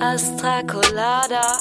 Astra Colada,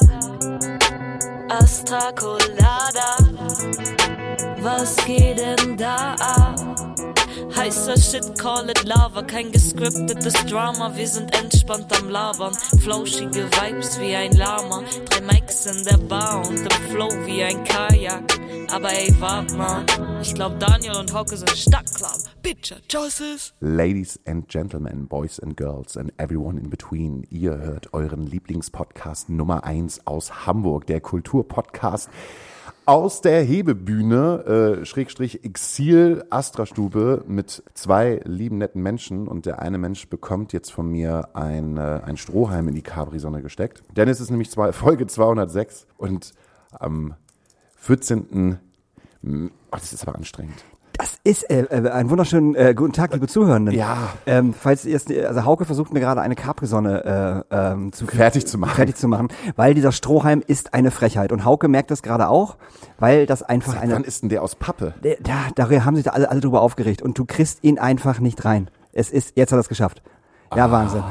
Astra Colada, was geht denn da ab? Heißer Shit, call it Lava, kein gescriptetes Drama, wir sind entspannt am Labern, flauschige Vibes wie ein Lama, 3 Mics in der Bar und im Flow wie ein Kajak, aber ey, wart mal, ich glaub Daniel und Hauke sind Stadtclub, Bitcher, Choices. Ladies and Gentlemen, Boys and Girls and everyone in between, ihr hört euren Lieblingspodcast Nummer 1 aus Hamburg, der Kulturpodcast aus der Hebebühne, Schrägstrich Exil Astra-Stube mit 2 lieben, netten Menschen. Und der eine Mensch bekommt jetzt von mir ein Strohhalm in die Capri-Sonne gesteckt. Denn es ist nämlich Folge 206 und am 14. das ist aber anstrengend. Das ist ein wunderschönen guten Tag, liebe Zuhörenden. Ja. Falls ihr also Hauke versucht mir gerade eine Capri-Sonne fertig zu machen, weil dieser Strohhalm ist eine Frechheit. Und Hauke merkt das gerade auch, weil das einfach Wann ist denn der aus Pappe? Da haben sich da alle drüber aufgeregt und du kriegst ihn einfach nicht rein. Jetzt hat er es geschafft. Ja, Wahnsinn.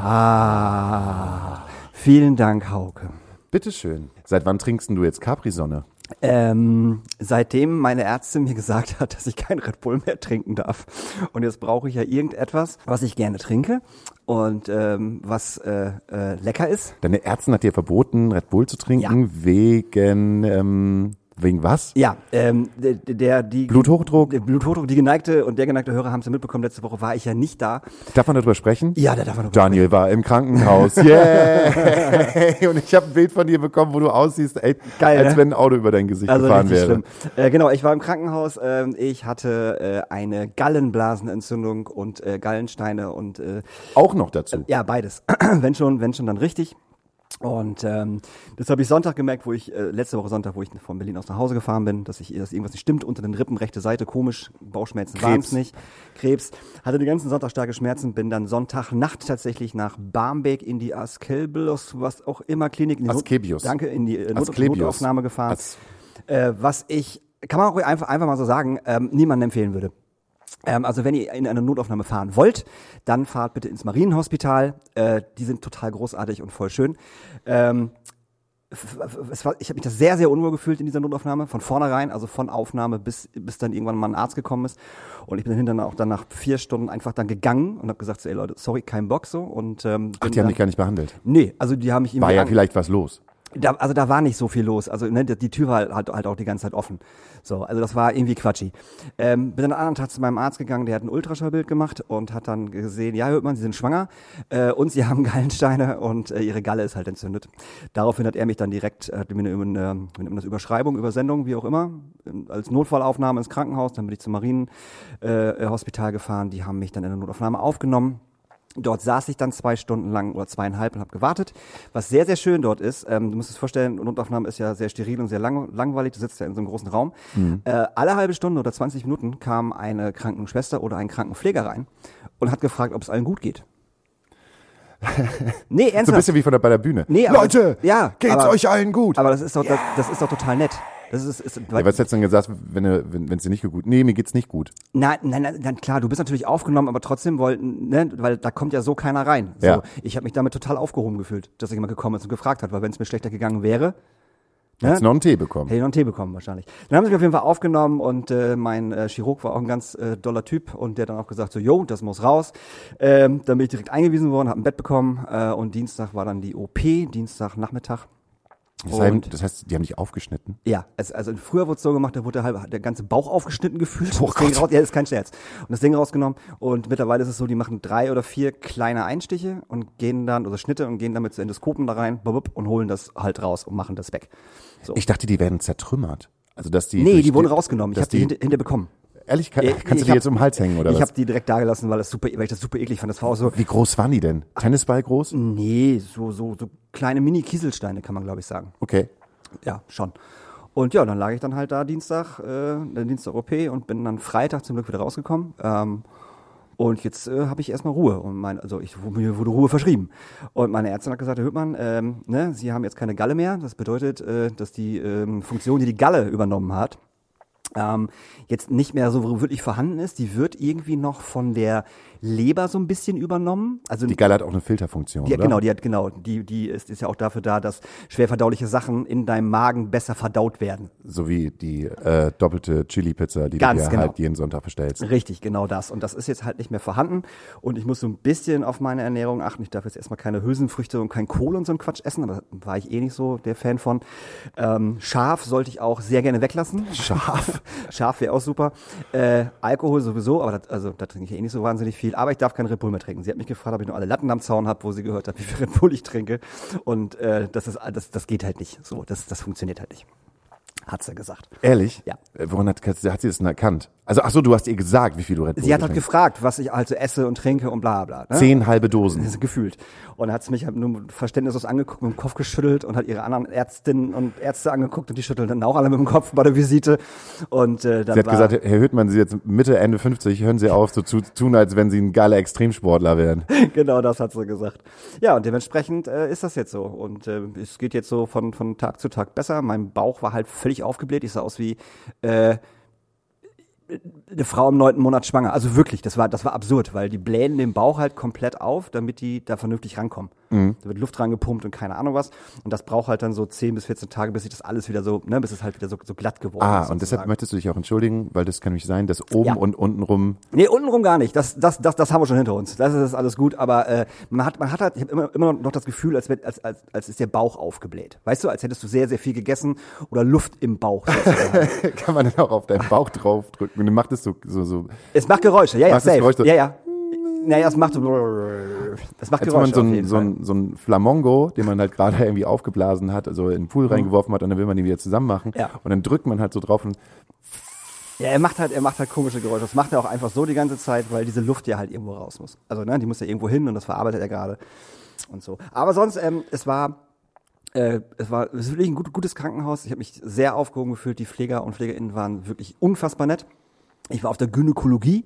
Vielen Dank, Hauke. Bitteschön. Seit wann trinkst du jetzt Capri-Sonne? Seitdem meine Ärztin mir gesagt hat, dass ich kein Red Bull mehr trinken darf. Und jetzt brauche ich ja irgendetwas, was ich gerne trinke und was lecker ist. Deine Ärztin hat dir verboten, Red Bull zu trinken, ja. Wegen was? Ja, die Bluthochdruck? Bluthochdruck, der geneigte Hörer haben es ja mitbekommen, letzte Woche war ich ja nicht da. Darf man darüber sprechen? Ja, da darf man darüber Daniel sprechen. war im Krankenhaus. Yeah! Und ich habe ein Bild von dir bekommen, wo du aussiehst, geil, als ne? wenn ein Auto über dein Gesicht gefahren wäre. Schlimm. Genau, ich war im Krankenhaus, ich hatte eine Gallenblasenentzündung und Gallensteine und auch noch dazu? Ja, beides. wenn schon dann richtig. Und das habe ich Sonntag gemerkt, letzte Woche Sonntag, wo ich von Berlin aus nach Hause gefahren bin, dass irgendwas nicht stimmt, unter den Rippen, rechte Seite, komisch, Bauchschmerzen waren es nicht, Krebs, hatte den ganzen Sonntag starke Schmerzen, bin dann Sonntagnacht tatsächlich nach Barmbek in die Asklepios, was auch immer, Klinik, in die Notaufnahme gefahren, kann man auch einfach mal so sagen, niemandem empfehlen würde. Also wenn ihr in eine Notaufnahme fahren wollt, dann fahrt bitte ins Marienhospital. Die sind total großartig und voll schön. Ich habe mich das sehr, sehr unwohl gefühlt in dieser Notaufnahme, von vornherein, also von Aufnahme bis dann irgendwann mal ein Arzt gekommen ist. Und ich bin hinterher auch dann nach 4 Stunden einfach dann gegangen und habe gesagt, so, ey Leute, sorry, kein Bock so. Und, die haben dich gar nicht behandelt? Nee, also die haben mich irgendwie... War ja vielleicht was los? Da war nicht so viel los, also ne, die Tür war halt auch die ganze Zeit offen. So, also das war irgendwie quatschi. Bin dann am anderen Tag zu meinem Arzt gegangen, der hat ein Ultraschallbild gemacht und hat dann gesehen, ja, hört man, Sie sind schwanger und Sie haben Gallensteine und Ihre Galle ist halt entzündet. Daraufhin hat er mich dann direkt, mit einer Überschreibung, Übersendung, wie auch immer, als Notfallaufnahme ins Krankenhaus, dann bin ich zum Marienhospital gefahren, die haben mich dann in der Notaufnahme aufgenommen. Dort saß ich dann 2 Stunden lang oder 2,5 und habe gewartet. Was sehr, sehr schön dort ist, du musst es vorstellen, Notaufnahme ist ja sehr steril und sehr langweilig, du sitzt ja in so einem großen Raum. Alle halbe Stunde oder 20 Minuten kam eine Krankenschwester oder ein Krankenpfleger rein und hat gefragt, ob es allen gut geht. Nee, ernsthaft. So ein bisschen wie bei der Bühne. Nee, Leute, ja, geht's euch allen gut? Aber das ist doch total nett. Das ist ja, was hättest du denn gesagt, wenn es dir nicht gut? Nee, mir geht's nicht gut. Nein, klar, du bist natürlich aufgenommen, aber trotzdem weil da kommt ja so keiner rein. So, ja. Ich habe mich damit total aufgehoben gefühlt, dass jemand gekommen ist und gefragt hat, weil wenn es mir schlechter gegangen wäre, hättest du noch einen Tee bekommen. Hätte ich noch einen Tee bekommen wahrscheinlich. Dann haben sie mich auf jeden Fall aufgenommen und mein Chirurg war auch ein ganz doller Typ und der hat dann auch gesagt so, jo, das muss raus. Dann bin ich direkt eingewiesen worden, habe ein Bett bekommen und Dienstag war dann die OP, Dienstagnachmittag. Das heißt, die haben dich aufgeschnitten? Ja, also früher wurde es so gemacht, da wurde der ganze Bauch aufgeschnitten gefühlt. Oh Gott. Ja, das ist kein Scherz. Und das Ding rausgenommen und mittlerweile ist es so, die machen 3 oder 4 kleine Einstiche und gehen dann, oder Schnitte und gehen dann mit so Endoskopen da rein und holen das halt raus und machen das weg. So. Ich dachte, die werden zertrümmert. Also, dass die... Nee, die wurden rausgenommen. Ich habe die hinter bekommen. Ehrlich? Kannst du die jetzt um den Hals hängen, oder was? Ich habe die direkt da gelassen, weil ich das super eklig fand. Das war auch so. Wie groß waren die denn? Tennisball groß? Nee, so kleine Mini-Kieselsteine, kann man glaube ich sagen. Okay. Ja, schon. Und ja, dann lag ich dann halt da Dienstag OP und bin dann Freitag zum Glück wieder rausgekommen. Und jetzt habe ich erstmal Ruhe. Und mir wurde Ruhe verschrieben. Und meine Ärztin hat gesagt, Herr Hüttmann, Sie haben jetzt keine Galle mehr. Das bedeutet, dass die Funktion, die Galle übernommen hat, jetzt nicht mehr so wirklich vorhanden ist. Die wird irgendwie noch von der Leber so ein bisschen übernommen. Also Die Galle hat auch eine Filterfunktion, oder? Die ist ja auch dafür da, dass schwer verdauliche Sachen in deinem Magen besser verdaut werden. So wie die doppelte Chili-Pizza, die Ganz du dir genau. halt jeden Sonntag bestellst. Richtig, genau das. Und das ist jetzt halt nicht mehr vorhanden. Und ich muss so ein bisschen auf meine Ernährung achten. Ich darf jetzt erstmal keine Hülsenfrüchte und kein Kohl und so ein Quatsch essen, aber da war ich eh nicht so der Fan von. Schaf sollte ich auch sehr gerne weglassen. Scharf. Schaf wäre auch super. Alkohol sowieso, aber da trinke ich eh nicht so wahnsinnig viel. Aber ich darf keinen Red Bull mehr trinken. Sie hat mich gefragt, ob ich noch alle Latten am Zaun habe, wo sie gehört hat, wie viel Red Bull ich trinke. Und das geht halt nicht. So, das funktioniert halt nicht. Hat sie gesagt. Ehrlich? Ja. Woran hat sie das denn erkannt? Also, ach so, du hast ihr gesagt, wie viel du Red Bull Sie hat halt trinkst. gefragt, was ich also esse und trinke und bla bla. Ne? 10 halbe Dosen. Das ist gefühlt. Und dann hat sie mich halt nur verständnislos angeguckt, mit dem Kopf geschüttelt und hat ihre anderen Ärztinnen und Ärzte angeguckt und die schütteln dann auch alle mit dem Kopf bei der Visite. Und dann Sie hat gesagt, Herr Hüttmann, Sie jetzt Mitte, Ende 50, hören Sie auf, so zu tun, als wenn Sie ein geiler Extremsportler wären. Genau, das hat sie gesagt. Ja, und dementsprechend ist das jetzt so. Und es geht jetzt so von Tag zu Tag besser. Mein Bauch war halt völlig aufgebläht. Ich sah aus wie eine Frau im 9. Monat schwanger. Also wirklich, das war absurd, weil die blähen den Bauch halt komplett auf, damit die da vernünftig rankommen. Da wird Luft reingepumpt und keine Ahnung was. Und das braucht halt dann so 10 bis 14 Tage, bis sich das alles wieder so, bis es halt wieder so glatt geworden ist. Und deshalb sozusagen. möchtest du dich auch entschuldigen, weil das kann nämlich sein, dass oben und untenrum. Nee, untenrum gar nicht. Das haben wir schon hinter uns. Das ist alles gut, aber man hat halt, ich habe immer noch das Gefühl, als ist der Bauch aufgebläht. Weißt du, als hättest du sehr, sehr viel gegessen oder Luft im Bauch. Kann man dann auch auf deinen Bauch draufdrücken und dann macht es so. Es macht Geräusche, ja, Macht das safe. Geräusch so? Ja. Naja, es macht Geräusche Als wenn man auf jeden Fall. so ein Flamongo, den man halt gerade irgendwie aufgeblasen hat, also in den Pool reingeworfen hat und dann will man die wieder zusammen machen. Ja. Und dann drückt man halt so drauf und Ja, er macht halt komische Geräusche. Das macht er auch einfach so die ganze Zeit, weil diese Luft ja halt irgendwo raus muss. Also, die muss ja irgendwo hin und das verarbeitet er gerade und so. Aber sonst, es war wirklich ein gutes Krankenhaus. Ich habe mich sehr aufgehoben gefühlt. Die Pfleger und PflegerInnen waren wirklich unfassbar nett. Ich war auf der Gynäkologie.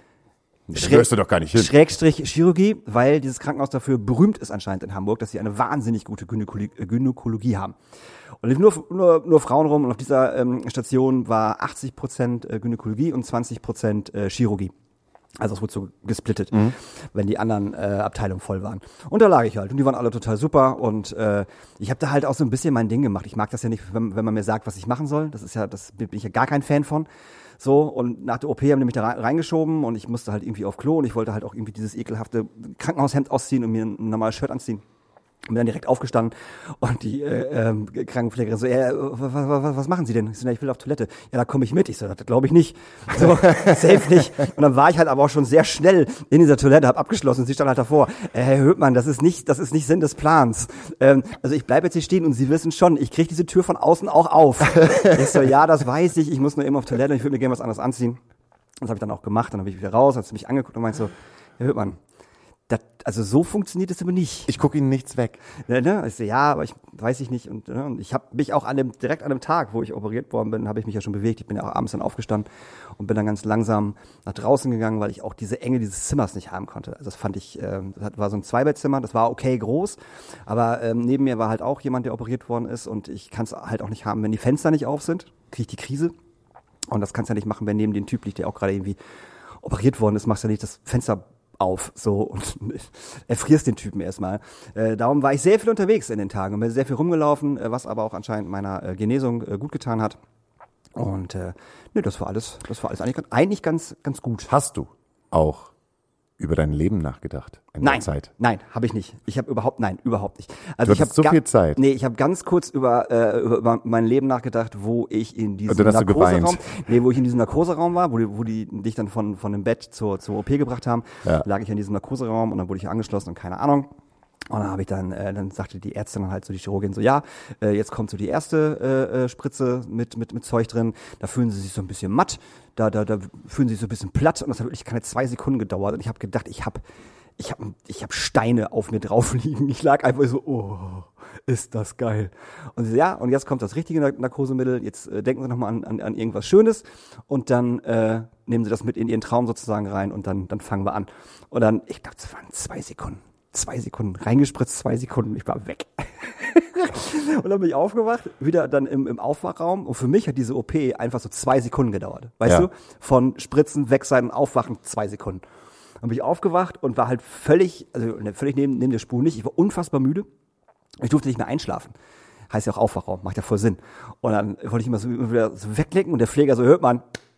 da gehörst du doch gar nicht hin. Schrägstrich Chirurgie, weil dieses Krankenhaus dafür berühmt ist anscheinend in Hamburg, dass sie eine wahnsinnig gute Gynäkologie haben. Und liefen nur Frauen rum und auf dieser Station war 80% Gynäkologie und 20% Chirurgie. Also es wurde so gesplittet, wenn die anderen Abteilungen voll waren. Und da lag ich halt und die waren alle total super und ich habe da halt auch so ein bisschen mein Ding gemacht. Ich mag das ja nicht, wenn man mir sagt, was ich machen soll. Das bin ich ja gar kein Fan von. So, und nach der OP haben die mich da reingeschoben und ich musste halt irgendwie auf Klo und ich wollte halt auch irgendwie dieses ekelhafte Krankenhaushemd ausziehen und mir ein normales Shirt anziehen. Bin dann direkt aufgestanden und die Krankenpflegerin so, was machen Sie denn? Ich so, ich will auf Toilette. Ja, da komme ich mit. Ich so, das glaube ich nicht. So, safe nicht. Und dann war ich halt aber auch schon sehr schnell in dieser Toilette, hab abgeschlossen und sie stand halt davor. Herr Höpmann, das ist nicht Sinn des Plans. Also ich bleibe jetzt hier stehen und Sie wissen schon, ich kriege diese Tür von außen auch auf. Ich so, ja, das weiß ich muss nur eben auf Toilette und ich würde mir gerne was anderes anziehen. Das habe ich dann auch gemacht. Dann habe ich wieder raus, hat sie mich angeguckt und meinte so, Herr Höpmann, also so funktioniert es aber nicht. Ich gucke Ihnen nichts weg. Ne? Ich so, ja, aber weiß ich nicht. Und ich habe mich auch direkt an dem Tag, wo ich operiert worden bin, habe ich mich ja schon bewegt. Ich bin ja auch abends dann aufgestanden und bin dann ganz langsam nach draußen gegangen, weil ich auch diese Enge dieses Zimmers nicht haben konnte. Also das fand ich, das war so ein Zweibettzimmer, das war okay groß, aber neben mir war halt auch jemand, der operiert worden ist und ich kann es halt auch nicht haben, wenn die Fenster nicht auf sind, kriege ich die Krise. Und das kannst du ja nicht machen, wenn neben dem Typ liegt, der auch gerade irgendwie operiert worden ist, machst du ja nicht das Fenster auf, so, und erfrierst den Typen erstmal. Darum war ich sehr viel unterwegs in den Tagen und bin sehr viel rumgelaufen, was aber auch anscheinend meiner Genesung gut getan hat. Und das war alles eigentlich ganz gut. Hast du auch über dein Leben nachgedacht in der Zeit? Nein, habe ich nicht. Ich habe überhaupt nicht. Also Du hattest so viel Zeit. Nee, ich habe ganz kurz über mein Leben nachgedacht, wo ich in diesem dann hast du geweint. wo ich in diesem Narkoseraum war, wo die dich dann von dem Bett zur OP gebracht haben, lag ich in diesem Narkoseraum und dann wurde ich angeschlossen und keine Ahnung. Und dann habe ich dann sagte die Ärztin halt so, die Chirurgin so, ja, jetzt kommt so die erste Spritze mit Zeug drin, da fühlen sie sich so ein bisschen matt, da fühlen sie sich so ein bisschen platt und das hat wirklich keine 2 Sekunden gedauert und ich habe gedacht, ich hab Steine auf mir drauf liegen. Ich lag einfach so, oh, ist das geil. Und sie so, ja, und jetzt kommt das richtige Narkosemittel, jetzt denken Sie nochmal an irgendwas Schönes und dann nehmen Sie das mit in Ihren Traum sozusagen rein und dann fangen wir an. Und dann, ich dachte, es waren 2 Sekunden. 2 Sekunden, reingespritzt, 2 Sekunden, ich war weg. Und dann bin ich aufgewacht, wieder dann im Aufwachraum. Und für mich hat diese OP einfach so 2 Sekunden gedauert. Weißt du? Von Spritzen, weg sein und aufwachen, 2 Sekunden. Dann bin ich aufgewacht und war halt völlig neben der Spur nicht. Ich war unfassbar müde. Ich durfte nicht mehr einschlafen. Heißt ja auch Aufwachraum, macht ja voll Sinn. Und dann wollte ich immer wieder so wegklicken und der Pfleger so, hört man,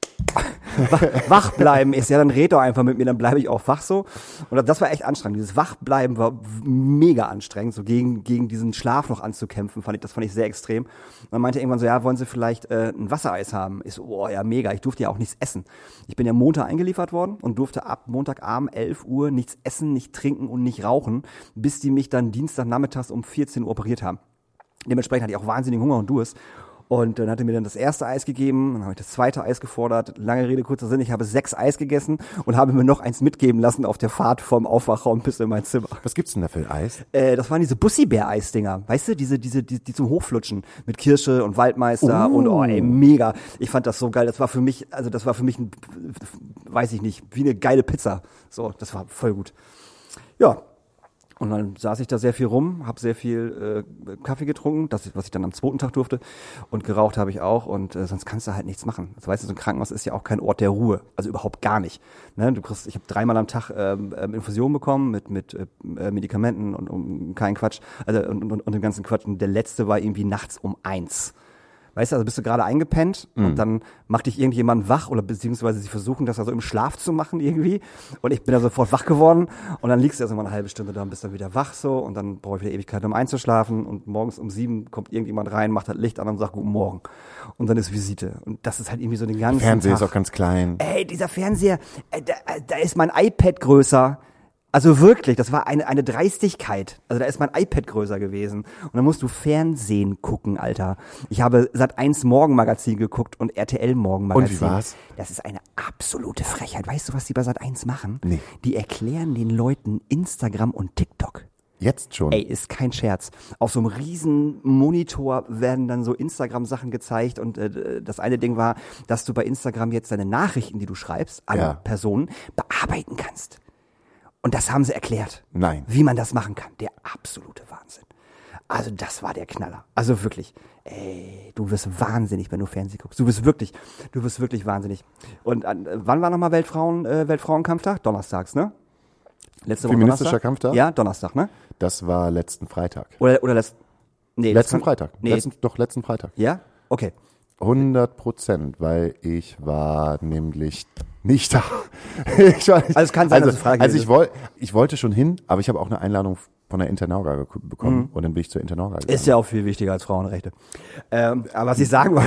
wach bleiben ist ja, dann red doch einfach mit mir, dann bleibe ich auch wach so. Und das war echt anstrengend. Dieses Wachbleiben war mega anstrengend, so gegen diesen Schlaf noch anzukämpfen, das fand ich sehr extrem. Und dann meinte er irgendwann so, ja, wollen Sie vielleicht ein Wassereis haben? Ich so, oh ja, mega, ich durfte ja auch nichts essen. Ich bin ja Montag eingeliefert worden und durfte ab Montagabend 11 Uhr nichts essen, nicht trinken und nicht rauchen, bis die mich dann Dienstagnachmittags um 14 Uhr operiert haben. Dementsprechend hatte ich auch wahnsinnigen Hunger und Durst. Und dann hat er mir dann das erste Eis gegeben, dann habe ich das zweite Eis gefordert. Lange Rede, kurzer Sinn, ich habe 6 Eis gegessen und habe mir noch eins mitgeben lassen auf der Fahrt vom Aufwachraum bis in mein Zimmer. Was gibt's denn da für Eis? Das waren diese Bussi-Bär-Eisdinger, weißt du, die zum Hochflutschen mit Kirsche und Waldmeister und mega. Ich fand das so geil, das war für mich ein, weiß ich nicht, wie eine geile Pizza. So, das war voll gut. Ja. Und dann saß ich da sehr viel rum, habe sehr viel Kaffee getrunken, was ich dann am 2. Tag durfte. Und geraucht habe ich auch. Und sonst kannst du halt nichts machen. Das weißt du, so ein Krankenhaus ist ja auch kein Ort der Ruhe. Also überhaupt gar nicht. Ne? Ich habe 3-mal am Tag Infusionen bekommen mit Medikamenten und keinen Quatsch. Also und den ganzen Quatsch. Und der letzte war irgendwie nachts um 1. Weißt du, also bist du gerade eingepennt und dann macht dich irgendjemand wach oder beziehungsweise sie versuchen das also im Schlaf zu machen irgendwie und ich bin da sofort wach geworden und dann liegst du erst mal eine halbe Stunde da und bist dann wieder wach so und dann brauche ich wieder Ewigkeit, um einzuschlafen und morgens um 7 kommt irgendjemand rein, macht halt Licht an und sagt Guten Morgen und dann ist Visite und das ist halt irgendwie so den ganzen Fernseher Tag. ist auch ganz klein. Ey, dieser Fernseher, da ist mein iPad größer. Also wirklich, das war eine Dreistigkeit. Also da ist mein iPad größer gewesen. Und dann musst du Fernsehen gucken, Alter. Ich habe Sat.1 Morgenmagazin geguckt und RTL Morgenmagazin. Und wie war's? Das ist eine absolute Frechheit. Weißt du, was die bei Sat.1 machen? Nee. Die erklären den Leuten Instagram und TikTok. Jetzt schon? Ey, ist kein Scherz. Auf so einem riesen Monitor werden dann so Instagram-Sachen gezeigt und das eine Ding war, dass du bei Instagram jetzt deine Nachrichten, die du schreibst, an Personen bearbeiten kannst. Und das haben sie erklärt. Nein. Wie man das machen kann. Der absolute Wahnsinn. Also das war der Knaller. Also wirklich. Ey, du wirst wahnsinnig, wenn du Fernsehen guckst. Du wirst wirklich wahnsinnig. Und wann war nochmal Weltfrauenkampftag? Donnerstags, ne? Letzte Woche Feministischer Donnerstag? Kampftag? Ja, Donnerstag, ne? Das war letzten Freitag. Letzten Freitag. Nee. Letzten Freitag. Ja? Okay. 100%, weil ich war nämlich nicht da. Ich war nicht, Also es kann sein, dass es Frage also ich wollte schon hin, aber ich habe auch eine Einladung von der Internorga bekommen und dann bin ich zur Internorga gegangen. Ist ja auch viel wichtiger als Frauenrechte. Aber was ich sagen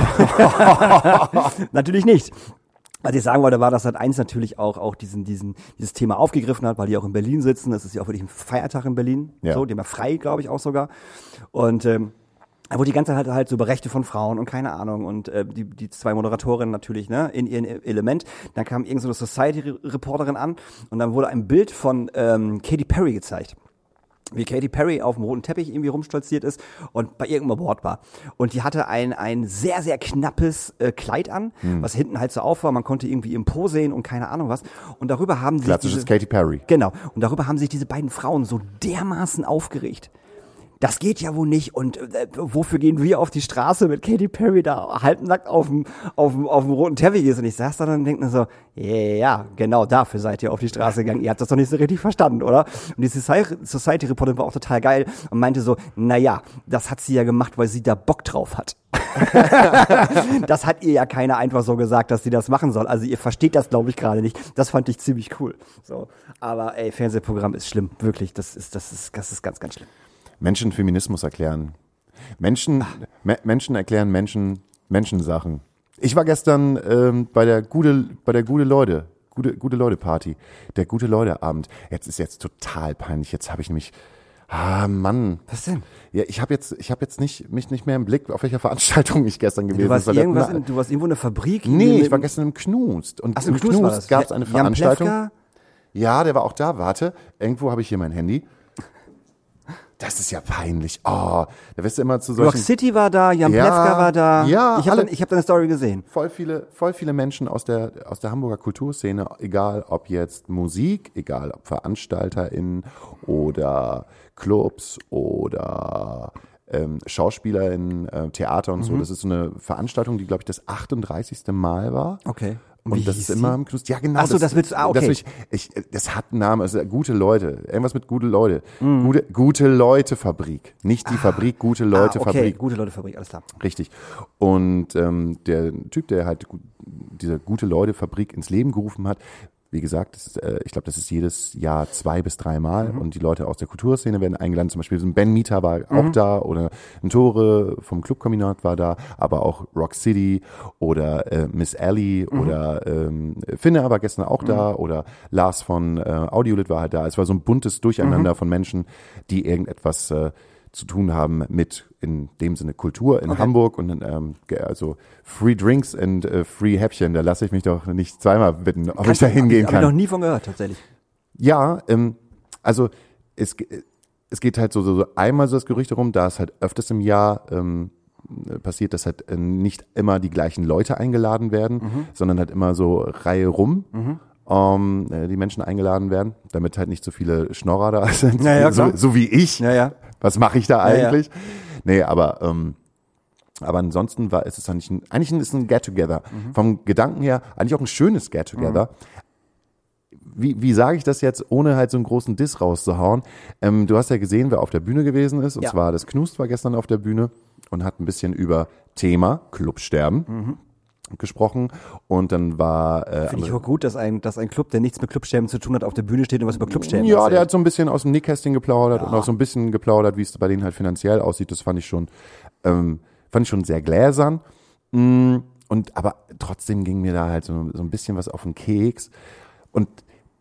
wollte, natürlich nicht. Was ich sagen wollte, war, dass Sat.1 natürlich auch dieses Thema aufgegriffen hat, weil die auch in Berlin sitzen. Das ist ja auch wirklich ein Feiertag in Berlin. Ja. So, die haben ja frei, glaube ich, auch sogar. Und da wurde die ganze Zeit halt so über Rechte von Frauen und keine Ahnung und die 2 Moderatorinnen natürlich, ne, in ihrem Element. Dann kam irgend so eine Society-Reporterin an und dann wurde ein Bild von Katy Perry gezeigt. Wie Katy Perry auf dem roten Teppich irgendwie rumstolziert ist und bei irgendeinem Award war. Und die hatte ein sehr, sehr knappes Kleid an, was hinten halt so auf war. Man konnte irgendwie im Po sehen und keine Ahnung was. Und darüber haben sich klassisches Katy Perry. Genau. Und darüber haben sich diese beiden Frauen so dermaßen aufgeregt. Das geht ja wohl nicht und wofür gehen wir auf die Straße mit Katy Perry da halbnackt auf dem roten Teppich ist und ich saß da dann und denke mir so, ja, genau dafür seid ihr auf die Straße gegangen, ihr habt das doch nicht so richtig verstanden, oder? Und die Society-Reporterin war auch total geil und meinte so, naja, das hat sie ja gemacht, weil sie da Bock drauf hat. Das hat ihr ja keiner einfach so gesagt, dass sie das machen soll. Also ihr versteht das, glaube ich, gerade nicht. Das fand ich ziemlich cool. So, aber ey, Fernsehprogramm ist schlimm, wirklich, das ist ganz, ganz schlimm. Menschen Feminismus erklären. Menschen erklären Menschensachen. Ich war gestern bei der gute Leute Party, der gute Leute Abend. Jetzt total peinlich. Jetzt habe ich nämlich Mann. Was denn? Ja, ich habe jetzt nicht mehr im Blick, auf welcher Veranstaltung ich gestern gewesen bin. Du warst irgendwo in der Fabrik? Nee, ich war gestern im Knust. Und im Knust gab es eine Veranstaltung. Jan Plewka? Ja, der war auch da. Warte, irgendwo habe ich hier mein Handy. Das ist ja peinlich. Oh, da wirst du immer zu solchen... Rock City war da, Jan Plewka war da. Ja, ich habe deine Story gesehen. Voll viele Menschen aus der Hamburger Kulturszene, egal ob jetzt Musik, egal ob VeranstalterInnen oder Clubs oder SchauspielerInnen, Theater und so. Das ist so eine Veranstaltung, die, glaube ich, das 38. Mal war. Okay. Und das ist immer im Knust. Ja, genau. Ach so, das willst du, okay. Das hat einen Namen, also gute Leute. Irgendwas mit gute Leute. Gute Leute Fabrik. Nicht die Fabrik, gute Leute okay. Fabrik. Gute Leute Fabrik, alles klar. Richtig. Und der Typ, der halt diese gute Leute Fabrik ins Leben gerufen hat, wie gesagt, ich glaube, das ist jedes Jahr 2 bis 3 Mal und die Leute aus der Kulturszene werden eingeladen. Zum Beispiel so ein Ben Mieter war auch da oder ein Tore vom Clubkombinat war da, aber auch Rock City oder Miss Ellie oder Finne war gestern auch da oder Lars von Audiolit war halt da. Es war so ein buntes Durcheinander von Menschen, die irgendetwas zu tun haben mit in dem Sinne Kultur in Hamburg und also Free Drinks and Free Häppchen, da lasse ich mich doch nicht zweimal bitten, ob ich da hingehen kann. Hab ich noch nie von gehört, tatsächlich. Ja, also es geht halt so einmal so das Gerücht herum, da es halt öfters im Jahr passiert, dass halt nicht immer die gleichen Leute eingeladen werden, sondern halt immer so Reihe rum. Die Menschen eingeladen werden, damit halt nicht so viele Schnorrer da sind, so wie ich. Ja. Was mache ich da eigentlich? Ja. Nee, aber ansonsten ist es eigentlich ist ein Get-Together. Vom Gedanken her eigentlich auch ein schönes Get-Together. Wie sage ich das jetzt, ohne halt so einen großen Diss rauszuhauen? Du hast ja gesehen, wer auf der Bühne gewesen ist. Und zwar das Knust war gestern auf der Bühne und hat ein bisschen über Thema Clubsterben gesprochen und dann war finde ich auch gut, dass ein Club, der nichts mit Clubsterben zu tun hat, auf der Bühne steht und was über Clubsterben ja, erzählt. Der hat so ein bisschen aus dem Nähkästchen geplaudert und auch so ein bisschen geplaudert, wie es bei denen halt finanziell aussieht. Das fand ich schon sehr gläsern. Aber trotzdem ging mir da halt so ein bisschen was auf den Keks und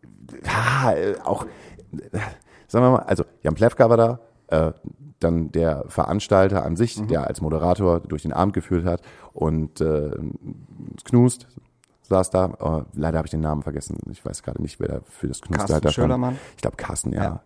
auch sagen wir mal, also Jan Plewka war da, dann der Veranstalter an sich, der als Moderator durch den Abend geführt hat und Knust saß da. Leider habe ich den Namen vergessen. Ich weiß gerade nicht, wer da für das Knust da stand. Ich glaube Carsten, ja.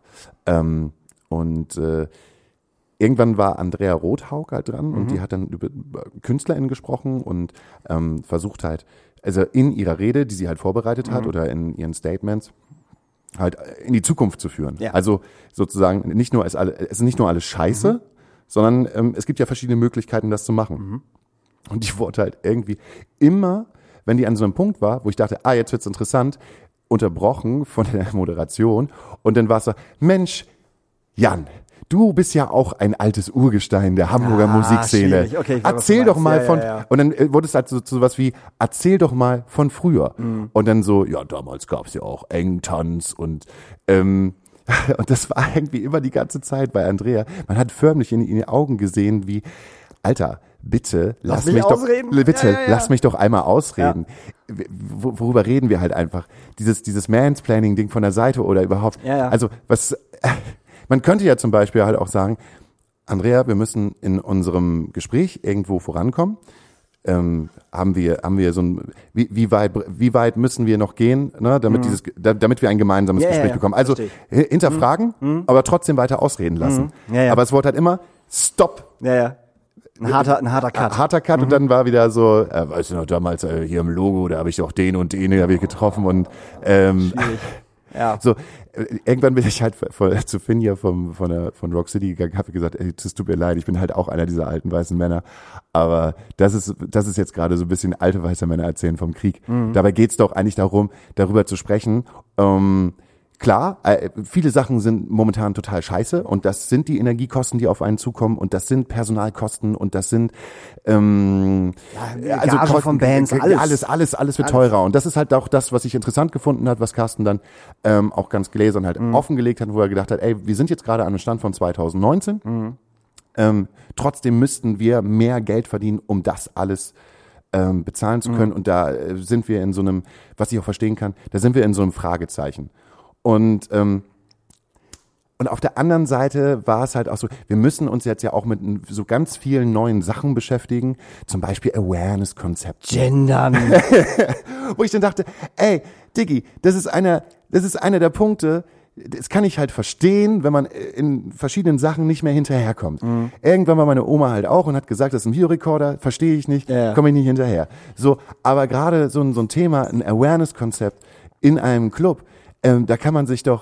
Irgendwann war Andrea Rothaug halt dran und die hat dann über KünstlerInnen gesprochen und versucht halt, also in ihrer Rede, die sie halt vorbereitet hat oder in ihren Statements, halt in die Zukunft zu führen. Ja. Also sozusagen es ist nicht nur alles Scheiße, sondern es gibt ja verschiedene Möglichkeiten, das zu machen. Und die wurde halt irgendwie immer, wenn die an so einem Punkt war, wo ich dachte, jetzt wird's interessant, unterbrochen von der Moderation und dann war es so, Mensch, Jan, du bist ja auch ein altes Urgestein der Hamburger Musikszene. Okay, erzähl doch mal von, und dann wurde es halt so was wie, erzähl doch mal von früher. Und dann so, ja, damals gab's ja auch Engtanz und das war irgendwie immer die ganze Zeit bei Andrea. Man hat förmlich in ihren Augen gesehen, wie, Alter, bitte, lass mich doch einmal ausreden. Ja. Worüber reden wir halt einfach? Dieses Mansplaining-Ding von der Seite oder überhaupt, also was, man könnte ja zum Beispiel halt auch sagen, Andrea, wir müssen in unserem Gespräch irgendwo vorankommen. Haben wir so ein, wie weit müssen wir noch gehen, ne, damit wir ein gemeinsames Gespräch bekommen. Also hinterfragen, aber trotzdem weiter ausreden lassen. Aber es wurde halt immer Stopp. Ein harter Cut. Harter Cut und dann war wieder so, weißt du noch, damals hier im Logo, da habe ich auch den und den habe ich getroffen und so, irgendwann bin ich halt zu Finja von Rock City gegangen, habe gesagt, es tut mir leid, ich bin halt auch einer dieser alten weißen Männer, aber das ist jetzt gerade so ein bisschen alte weiße Männer erzählen vom Krieg. Dabei geht's doch eigentlich darum, darüber zu sprechen. Klar, viele Sachen sind momentan total scheiße und das sind die Energiekosten, die auf einen zukommen und das sind Personalkosten und das sind also Kosten von Bands, alles wird teurer und das ist halt auch das, was ich interessant gefunden hat, was Carsten dann auch ganz gläsern halt offengelegt hat, wo er gedacht hat, wir sind jetzt gerade an einem Stand von 2019, trotzdem müssten wir mehr Geld verdienen, um das alles bezahlen zu können und da sind wir in so einem, was ich auch verstehen kann, da sind wir in so einem Fragezeichen. Und auf der anderen Seite war es halt auch so, wir müssen uns jetzt ja auch mit so ganz vielen neuen Sachen beschäftigen, zum Beispiel Awareness-Konzepte. Gendern. Wo ich dann dachte, Diggi, das ist einer der Punkte, das kann ich halt verstehen, wenn man in verschiedenen Sachen nicht mehr hinterherkommt. Irgendwann war meine Oma halt auch und hat gesagt, das ist ein Videorekorder, verstehe ich nicht, komme ich nicht hinterher. So, aber gerade so ein Thema, ein Awareness-Konzept in einem Club, da kann man sich doch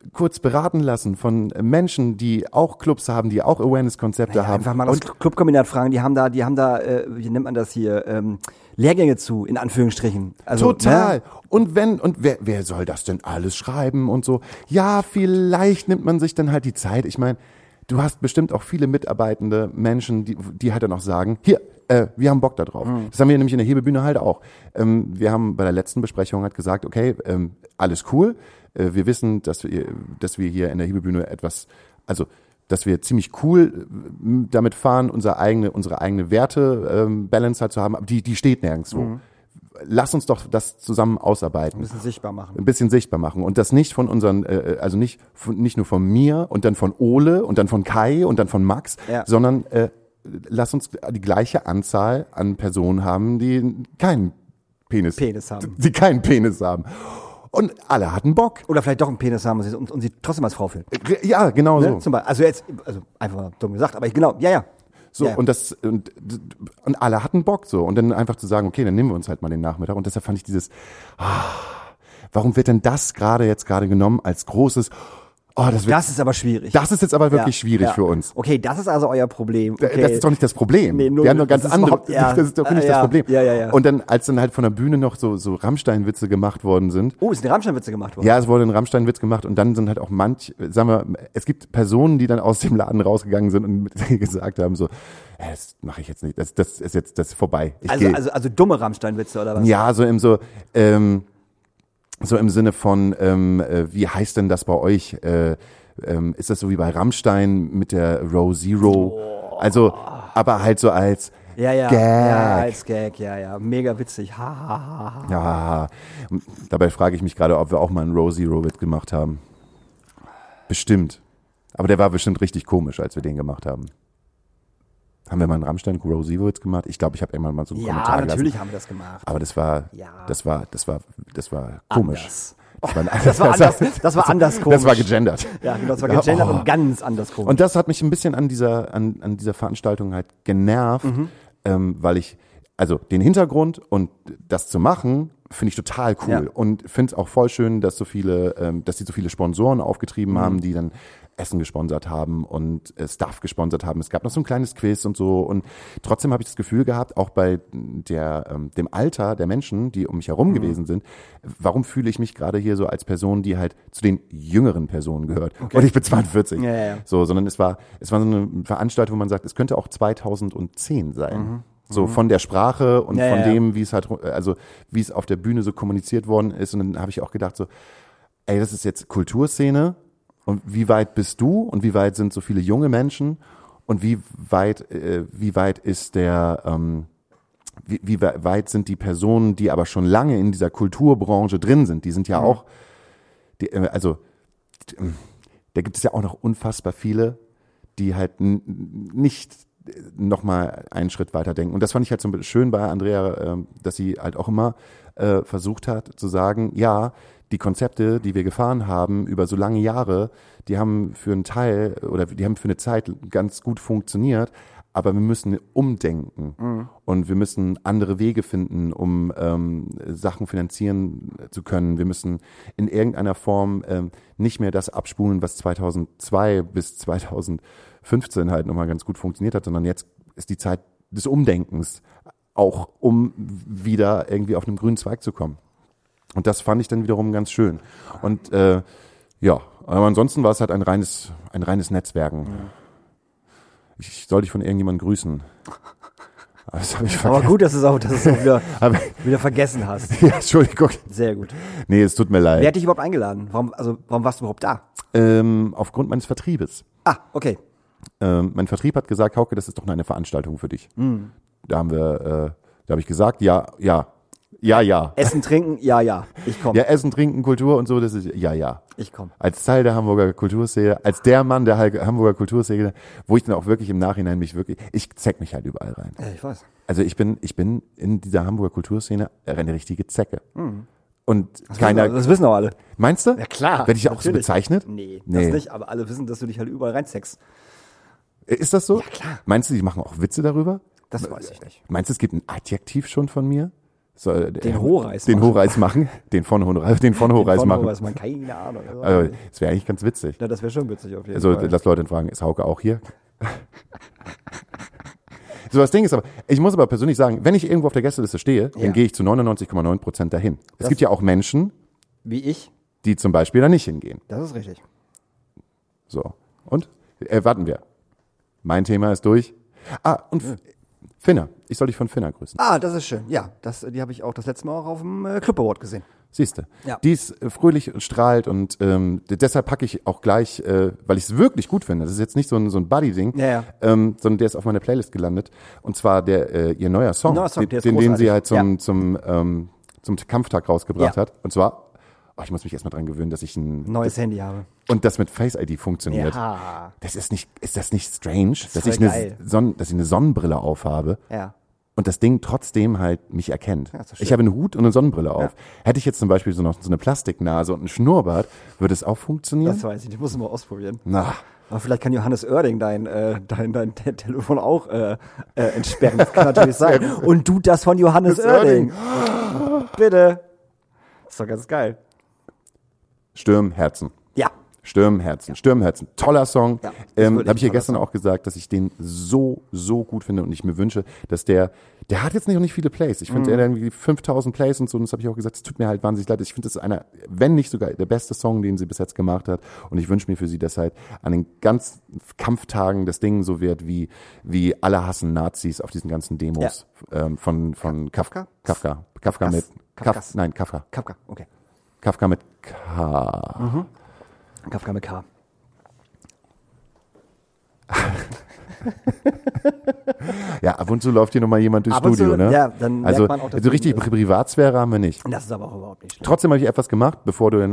kurz beraten lassen von Menschen, die auch Clubs haben, die auch Awareness-Konzepte haben. Einfach mal das Clubkombinat fragen, die haben da, wie nennt man das hier, Lehrgänge zu, in Anführungsstrichen. Also, total. Ne? Und wer soll das denn alles schreiben und so? Ja, vielleicht nimmt man sich dann halt die Zeit. Ich meine, du hast bestimmt auch viele mitarbeitende Menschen, die halt dann auch sagen, hier, wir haben Bock da drauf. Das haben wir nämlich in der Hebebühne halt auch. Wir haben bei der letzten Besprechung halt gesagt, okay, alles cool. Wir wissen, dass wir hier in der Hebebühne dass wir ziemlich cool damit fahren, unsere eigene Werte-Balance halt zu haben, aber die steht nirgendwo. Lass uns doch das zusammen ausarbeiten. Ein bisschen sichtbar machen. Und das nicht von unseren, nicht nur von mir und dann von Ole und dann von Kai und dann von Max, sondern lass uns die gleiche Anzahl an Personen haben, die keinen Penis haben. Die keinen Penis haben. Und alle hatten Bock. Oder vielleicht doch einen Penis haben und sie trotzdem als Frau fühlen. Ja, genau Ne? so. Zum Beispiel, also einfach mal dumm gesagt, aber genau, ja. So, ja. und alle hatten Bock so. Und dann einfach zu sagen, okay, dann nehmen wir uns halt mal den Nachmittag. Und deshalb fand ich warum wird denn das gerade genommen als großes, das ist aber schwierig. Das ist jetzt aber wirklich schwierig für uns. Okay, das ist also euer Problem. Okay. Das ist doch nicht das Problem. Nee, wir haben doch ganz andere, das ist doch nicht das Problem. Ja. Und dann, als dann halt von der Bühne noch so Rammstein-Witze gemacht worden sind. Oh, es sind Rammstein-Witze gemacht worden? Ja, es wurde ein Rammstein-Witz gemacht und dann sind halt auch es gibt Personen, die dann aus dem Laden rausgegangen sind und gesagt haben so, das mache ich jetzt nicht, das ist vorbei. Also dumme Rammstein-Witze oder was? Ja, so im Sinne von, wie heißt denn das bei euch? Ist das so wie bei Rammstein mit der Row Zero? Also, aber halt so als Gag. Ja, als Gag, mega witzig. Ja, dabei frage ich mich gerade, ob wir auch mal einen Row Zero Witz gemacht haben. Bestimmt. Aber der war bestimmt richtig komisch, als wir den gemacht haben. Haben wir mal einen Rammstein Row Zero Witz gemacht? Ich glaube, ich habe irgendwann mal so einen Kommentar gelassen. Ja, natürlich haben wir das gemacht. Aber das war komisch. Das war anders komisch. Das war gegendert. Ja, genau, das war gegendert und ganz anders komisch. Und das hat mich ein bisschen an dieser Veranstaltung halt genervt, weil ich, also den Hintergrund und das zu machen, finde ich total cool. Und finde es auch voll schön, dass die so viele Sponsoren aufgetrieben haben, die dann Essen gesponsert haben und Stuff gesponsert haben. Es gab noch so ein kleines Quiz und so. Und trotzdem habe ich das Gefühl gehabt, auch bei dem Alter der Menschen, die um mich herum gewesen sind, warum fühle ich mich gerade hier so als Person, die halt zu den jüngeren Personen gehört? Okay. Und ich bin 42. Ja. So, sondern es war so eine Veranstaltung, wo man sagt, es könnte auch 2010 sein. So von der Sprache und von dem, wie es auf der Bühne so kommuniziert worden ist. Und dann habe ich auch gedacht so, ey, das ist jetzt Kulturszene. Und wie weit bist du und wie weit sind so viele junge Menschen und wie weit ist wie weit sind die Personen, die aber schon lange in dieser Kulturbranche drin sind? Die sind ja auch, da gibt es ja auch noch unfassbar viele, die halt nicht nochmal einen Schritt weiter denken. Und das fand ich halt so schön bei Andrea, dass sie halt auch immer versucht hat zu sagen, ja, die Konzepte, die wir gefahren haben über so lange Jahre, die haben für einen Teil oder die haben für eine Zeit ganz gut funktioniert, aber wir müssen umdenken und wir müssen andere Wege finden, um Sachen finanzieren zu können. Wir müssen in irgendeiner Form nicht mehr das abspulen, was 2002 bis 2015 halt nochmal ganz gut funktioniert hat, sondern jetzt ist die Zeit des Umdenkens, auch um wieder irgendwie auf einem grünen Zweig zu kommen. Und das fand ich dann wiederum ganz schön. Und aber ansonsten war es halt ein reines Netzwerken. Ich soll dich von irgendjemandem grüßen. Das habe ich vergessen. Aber gut, dass du es auch wieder vergessen hast. Ja, Entschuldigung. Sehr gut. Nee, es tut mir leid. Wer hat dich überhaupt eingeladen? Warum warst du überhaupt da? Aufgrund meines Vertriebes. Ah, okay. Mein Vertrieb hat gesagt, Hauke, das ist doch eine Veranstaltung für dich. Da habe ich gesagt, ja. Essen, trinken, ja. Ich komme. Ja, Essen, Trinken, Kultur und so, das ist, ja. Ich komme. Als Teil der Hamburger Kulturszene, als der Mann der Hamburger Kulturszene, wo ich dann auch wirklich im Nachhinein ich zeck mich halt überall rein. Ja, ich weiß. Also ich bin in dieser Hamburger Kulturszene eine richtige Zecke. Und das wissen auch alle. Meinst du? Ja, klar. Werde ich auch so bezeichnet? Nee, das nicht, aber alle wissen, dass du dich halt überall reinzeckst. Ist das so? Ja, klar. Meinst du, die machen auch Witze darüber? Das weiß ich nicht. Meinst du, es gibt ein Adjektiv schon von mir? Den Hohreis machen. Den von Hohreis machen. Keine Ahnung. Also, das wäre eigentlich ganz witzig. Ja, das wäre schon witzig auf jeden Also, Fall. dass Leute fragen, ist Hauke auch hier? So, das Ding ist aber, ich muss aber persönlich sagen, wenn ich irgendwo auf der Gästeliste stehe, dann gehe ich zu 99,9% dahin. Es gibt ja auch Menschen, wie ich, die zum Beispiel da nicht hingehen. das ist richtig. So. Und? Warten wir. Mein Thema ist durch. Und Finna. Ich soll dich von Finna grüßen. Das ist schön. Ja, die habe ich auch das letzte Mal auch auf dem Club Award gesehen. Siehste. Ja. Die ist fröhlich und strahlt und deshalb packe ich auch gleich, weil ich es wirklich gut finde. Das ist jetzt nicht so ein Buddy-Ding, sondern der ist auf meiner Playlist gelandet. Und zwar ihr neuer Song, den sie halt zum Kampftag rausgebracht hat. Und zwar, ich muss mich erstmal dran gewöhnen, dass ich ein neues Handy habe. Und das mit Face ID funktioniert. Ja. Ist das nicht strange, dass ich geil. eine Sonnenbrille aufhabe? Ja. Und das Ding trotzdem halt mich erkennt. Ja, ist doch schön. Ich habe einen Hut und eine Sonnenbrille auf. Hätte ich jetzt zum Beispiel so eine Plastiknase und ein Schnurrbart, würde es auch funktionieren? Das weiß ich nicht, muss ich mal ausprobieren. Na, Aber vielleicht kann Johannes Oerding dein Telefon auch entsperren. Das kann natürlich sein. Und du das von Johannes Oerding. Bitte. Ist doch ganz geil. Sturmherzen. Ja. Sturmherzen. Toller Song. Ja, Habe ich ja gestern auch gesagt, dass ich den so gut finde und ich mir wünsche, dass der hat jetzt nicht viele Plays. Ich finde, der hat irgendwie 5000 Plays und so, und das habe ich auch gesagt, es tut mir halt wahnsinnig leid. Ich finde, das ist einer, wenn nicht sogar der beste Song, den sie bis jetzt gemacht hat, und ich wünsche mir für sie, dass halt an den ganzen Kampftagen das Ding so wird, wie alle hassen Nazis auf diesen ganzen Demos von Kafka. Kafka, okay. Kafka mit K. Kafka mit K. Ja, ab und zu läuft hier nochmal jemand durchs Studio, ne? Ja, dann merkt also man auch, dass so richtig Privatsphäre haben wir nicht. Das ist aber auch überhaupt nicht schlimm. Trotzdem habe ich etwas gemacht, bevor du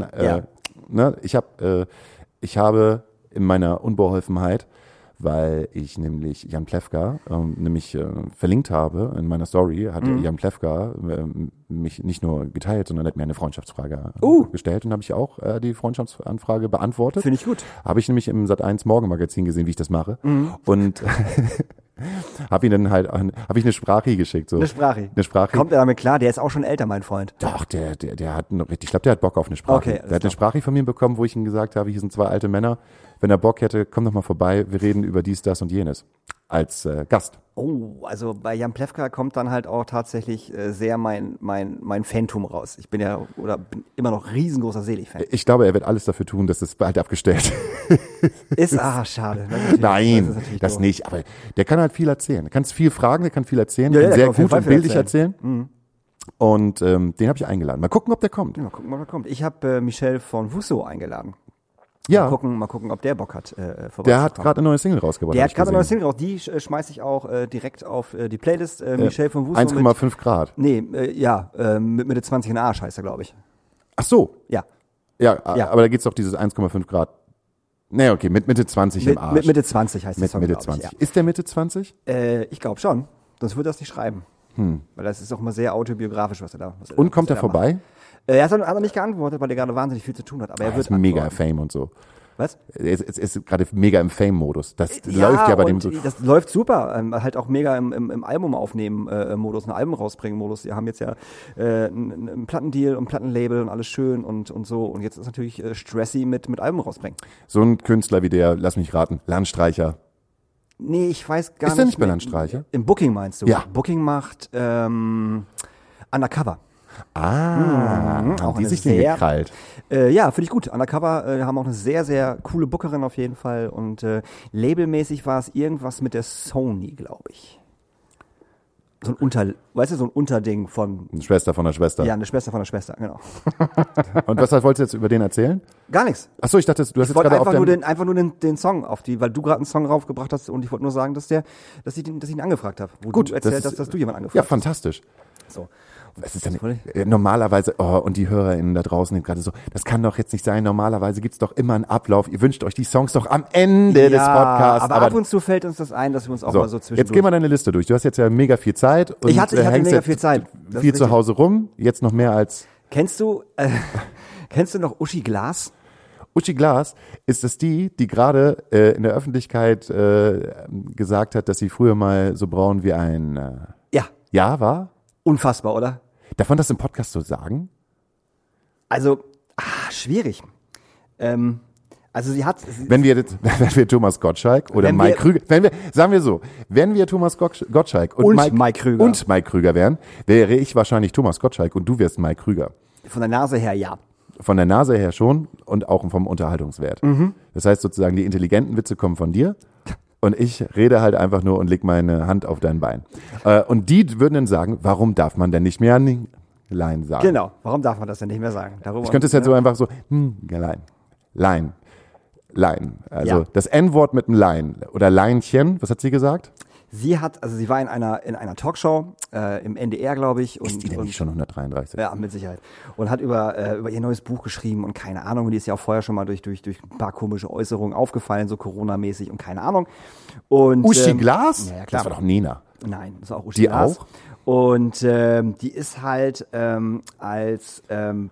ich habe in meiner Unbeholfenheit, weil ich nämlich Jan Plewka verlinkt habe in meiner Story, hat Jan Plewka mich nicht nur geteilt, sondern hat mir eine Freundschaftsfrage gestellt, und habe ich auch die Freundschaftsanfrage beantwortet. Finde ich gut. Habe ich nämlich im Sat.1 Morgenmagazin gesehen, wie ich das mache. Und habe ihn dann halt, habe ich eine Sprache geschickt. So. Eine Sprache. Kommt er damit klar? Der ist auch schon älter, mein Freund. Doch, der hat ich glaube, der hat Bock auf eine Sprache. Okay, der hat eine Sprache von mir bekommen, wo ich ihm gesagt habe, hier sind 2 alte Männer. Wenn er Bock hätte, komm doch mal vorbei, wir reden über dies, das und jenes. Als Gast. Oh, also bei Jan Plewka kommt dann halt auch tatsächlich sehr mein Fantum raus. Ich bin immer noch riesengroßer Selig-Fan. Ich glaube, er wird alles dafür tun, dass es bald abgestellt ist. Schade. Nein, das nicht. Aber der kann halt viel erzählen. Er kann viel fragen, der kann viel erzählen. Ja, kann sehr gut und bildlich erzählen. erzählen. Und den habe ich eingeladen. Mal gucken, ob der kommt. Ja, mal gucken, ob der kommt. Ich habe Michel von Wusso eingeladen. Ja. Mal gucken, ob der Bock hat, vorbeizukommen. Der hat gerade eine neue Single rausgebracht. Der hat gerade eine neue Single raus. Die schmeiße ich auch direkt auf die Playlist. Michel von Wusso. 1,5 Grad. Nee, mit Mitte 20 in Arsch heißt er, glaube ich. Ach so. Ja. Ja, aber da geht's doch dieses 1,5 Grad. Nee, okay, mit Mitte 20 im Arsch. Mit Mitte 20 heißt der Song, Mitte 20. Ich, ja. Ist der Mitte 20? Ich glaube schon. Sonst würde er das nicht schreiben. Weil das ist auch immer sehr autobiografisch, was er da Und kommt er vorbei? Er hat noch nicht geantwortet, weil er gerade wahnsinnig viel zu tun hat. Aber er wird mega Fame und so. Was? Er ist gerade mega im Fame-Modus. Das läuft ja bei dem so. Das läuft super. Halt auch mega im Album aufnehmen Modus, ein Album rausbringen Modus. Wir haben jetzt ja einen Plattendeal und Plattenlabel und alles schön und so. Und jetzt ist natürlich stressy mit Album rausbringen. So ein Künstler wie der, lass mich raten, Landstreicher. Nee, ich weiß gar nicht. Ist der nicht bei Landstreicher? Im Booking meinst du? Ja. Booking macht Undercover. Auch die sich den gekrallt. Ja, finde ich gut. Undercover haben auch eine sehr, sehr coole Bookerin auf jeden Fall. Und labelmäßig war es irgendwas mit der Sony, glaube ich. So ein so ein Unterding von... Eine Schwester von der Schwester. Ja, eine Schwester von der Schwester, genau. Und was wolltest du jetzt über den erzählen? Gar nichts. Achso, ich dachte, du hast jetzt gerade einfach nur den Song weil du gerade einen Song raufgebracht hast und ich wollte nur sagen, dass ich ihn angefragt habe. Gut, du erzählt hast, dass du jemanden angefragt hast. hast. Ja, fantastisch. So. Es ist ja normalerweise, und die HörerInnen da draußen sind gerade so, das kann doch jetzt nicht sein, normalerweise gibt's doch immer einen Ablauf, ihr wünscht euch die Songs doch am Ende des Podcasts. Aber ab und zu fällt uns das ein, dass wir uns auch mal so zwischendurch... Jetzt gehen wir deine Liste durch, du hast jetzt ja mega viel Zeit. Und ich hatte mega viel Zeit. Viel zu Hause rum, jetzt noch mehr als... Kennst du noch Uschi Glas? Uschi Glas, ist es die gerade in der Öffentlichkeit gesagt hat, dass sie früher mal so braun wie ein... Ja. Ja, war? Unfassbar, oder? Darf man das im Podcast so sagen? Also, schwierig. Also sie hat... Wenn wir Thomas Gottschalk oder Mike Krüger, wenn wir Thomas Gottschalk und Mike Krüger wären, wäre ich wahrscheinlich Thomas Gottschalk und du wärst Mike Krüger. Von der Nase her, ja. Von der Nase her schon und auch vom Unterhaltungswert. Mhm. Das heißt sozusagen, die intelligenten Witze kommen von dir und ich rede halt einfach nur und leg meine Hand auf dein Bein. Und die würden dann sagen, warum darf man denn nicht mehr Lein sagen? Genau, warum darf man das denn nicht mehr sagen? Ich könnte es jetzt so einfach so, Lein. Also das N-Wort mit einem Lein oder Leinchen, was hat sie gesagt? Sie war in einer Talkshow im NDR, glaube ich. Ist die denn nicht schon 133? Ja, mit Sicherheit. Und hat über ihr neues Buch geschrieben und keine Ahnung. Und die ist ja auch vorher schon mal durch ein paar komische Äußerungen aufgefallen, so Corona-mäßig und keine Ahnung. Und, Uschi Glas? Ja, klar. Das war doch Nena. Nein, das war auch Uschi Glas. Die auch? Und die ist halt als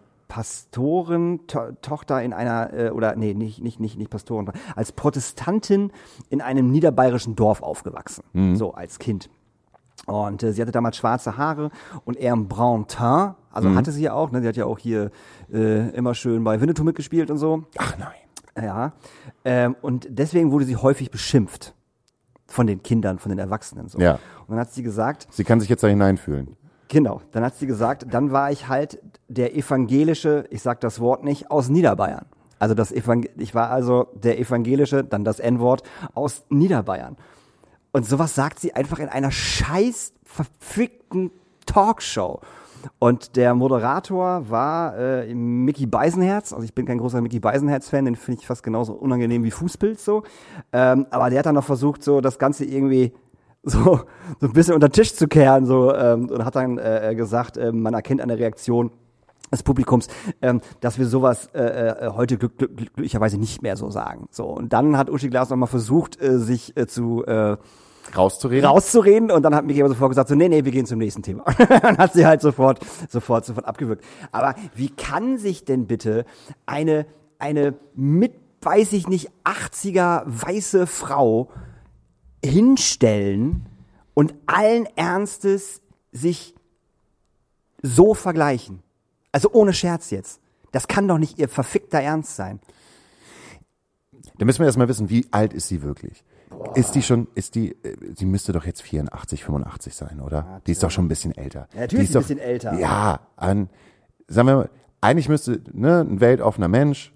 Pastorentochter in einer, nicht Pastoren, als Protestantin in einem niederbayerischen Dorf aufgewachsen, so als Kind. Und sie hatte damals schwarze Haare und eher ein braun Teint, also hatte sie ja auch, ne? Sie hat ja auch hier immer schön bei Winnetou mitgespielt und so. Ach nein. Ja, und deswegen wurde sie häufig beschimpft von den Kindern, von den Erwachsenen. So. Ja. Und dann hat sie gesagt... Sie kann sich jetzt da hineinfühlen. Genau, dann hat sie gesagt, dann war ich halt der evangelische, ich sag das Wort nicht, aus Niederbayern. Also ich war also der evangelische, dann das N-Wort, aus Niederbayern. Und sowas sagt sie einfach in einer scheiß verfickten Talkshow. Und der Moderator war Micky Beisenherz. Also ich bin kein großer Micky Beisenherz-Fan, den finde ich fast genauso unangenehm wie Fußpilz so. Aber der hat dann noch versucht, so das Ganze irgendwie so ein bisschen unter den Tisch zu kehren, so, und hat dann gesagt, man erkennt an der Reaktion des Publikums, dass wir sowas heute glücklicherweise nicht mehr so sagen. So, und dann hat Uschi Glas nochmal versucht, sich rauszureden und dann hat Micky aber sofort gesagt, so, nee, wir gehen zum nächsten Thema. Dann hat sie halt sofort abgewürgt. Aber wie kann sich denn bitte eine mit, weiß ich nicht, 80er weiße Frau hinstellen und allen Ernstes sich so vergleichen? Also ohne Scherz jetzt. Das kann doch nicht ihr verfickter Ernst sein. Da müssen wir erstmal wissen, wie alt ist sie wirklich? Boah. Sie müsste doch jetzt 84, 85 sein, oder? Ja, die ist doch schon ein bisschen älter. Ja, natürlich ist ein bisschen älter. Ja, sagen wir mal, eigentlich müsste, ein weltoffener Mensch,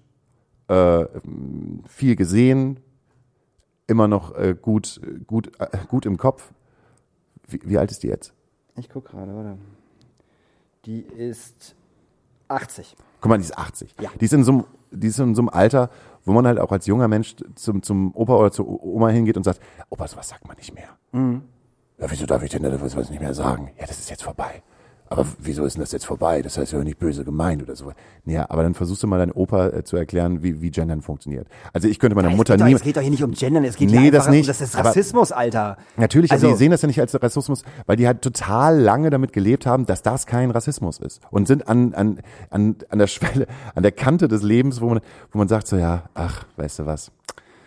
viel gesehen, immer noch gut im Kopf. Wie alt ist die jetzt? Ich guck gerade, oder? Die ist 80. Guck mal, die ist 80. Ja. Die ist in so einem Alter, wo man halt auch als junger Mensch zum Opa oder zur Oma hingeht und sagt, Opa, sowas sagt man nicht mehr. Mhm. Ja, wieso darf ich denn das nicht mehr sagen? Ja, das ist jetzt vorbei. Aber wieso ist denn das jetzt vorbei? Das heißt ja nicht böse gemeint oder so. Ja, aber dann versuchst du mal deinem Opa zu erklären, wie Gendern funktioniert. Also ich könnte meiner Mutter nie... Es geht doch hier nicht um Gendern, es geht hier einfach um, das ist Rassismus, Alter. Natürlich, also die sehen das ja nicht als Rassismus, weil die halt total lange damit gelebt haben, dass das kein Rassismus ist. Und sind an der Schwelle, an der Kante des Lebens, wo man sagt so, ja, ach, weißt du was...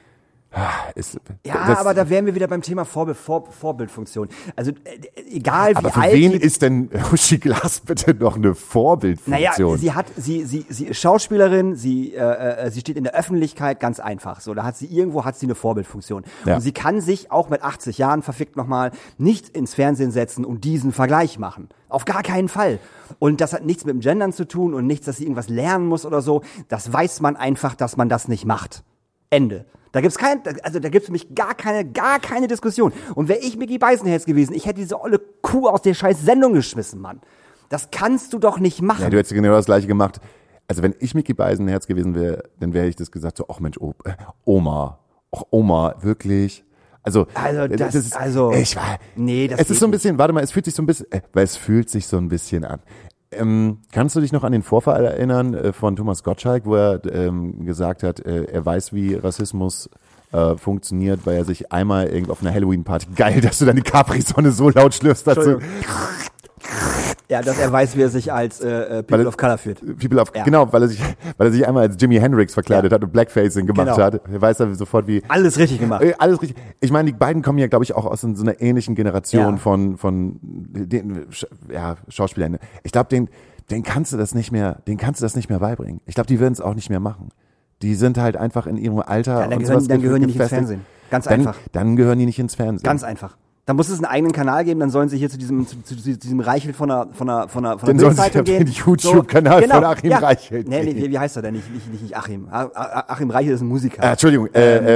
aber da wären wir wieder beim Thema Vorbildfunktion. Also egal wie alt. Aber für wen ist denn Uschi Glas bitte noch eine Vorbildfunktion? Naja, sie ist Schauspielerin, sie steht in der Öffentlichkeit, ganz einfach. So, da hat sie eine Vorbildfunktion. Ja. Und sie kann sich auch mit 80 Jahren verfickt nochmal nicht ins Fernsehen setzen und diesen Vergleich machen. Auf gar keinen Fall. Und das hat nichts mit dem Gendern zu tun und nichts, dass sie irgendwas lernen muss oder so. Das weiß man einfach, dass man das nicht macht. Ende. Da gibt's für mich gar keine Diskussion. Und wäre ich Micky Beisenherz gewesen, ich hätte diese olle Kuh aus der scheiß Sendung geschmissen, Mann. Das kannst du doch nicht machen. Ja, du hättest genau das Gleiche gemacht. Also wenn ich Micky Beisenherz gewesen wäre, dann wäre ich das gesagt so, ach Mensch, Oma, wirklich. Es ist so ein bisschen, warte mal, es fühlt sich so ein bisschen an. Kannst du dich noch an den Vorfall erinnern von Thomas Gottschalk, wo er gesagt hat, er weiß, wie Rassismus funktioniert, weil er sich einmal irgendwie auf einer Halloween-Party, geil, dass du deine Capri-Sonne so laut schlürfst dazu. Ja, dass er weiß, wie er sich als People of Color fühlt. Genau, weil er sich einmal als Jimi Hendrix verkleidet hat und Blackfacing gemacht hat. Er weiß er sofort wie. Alles richtig gemacht. Alles richtig. Ich meine, die beiden kommen ja, glaube ich, auch aus so einer ähnlichen Generation von den Schauspielern. Ich glaube, den kannst du das nicht mehr beibringen. Ich glaube, die würden es auch nicht mehr machen. Die sind halt einfach in ihrem Alter. Ja, dann gehören die nicht ins Fernsehen. Ganz einfach. Dann gehören die nicht ins Fernsehen. Ganz einfach. Da muss es einen eigenen Kanal geben, dann sollen sie hier zu diesem Reichelt von der Bildzeitung gehen. Den YouTube-Kanal von Achim Reichelt. Nee, wie heißt er denn? Nicht Achim. Achim Reichelt ist ein Musiker. Entschuldigung,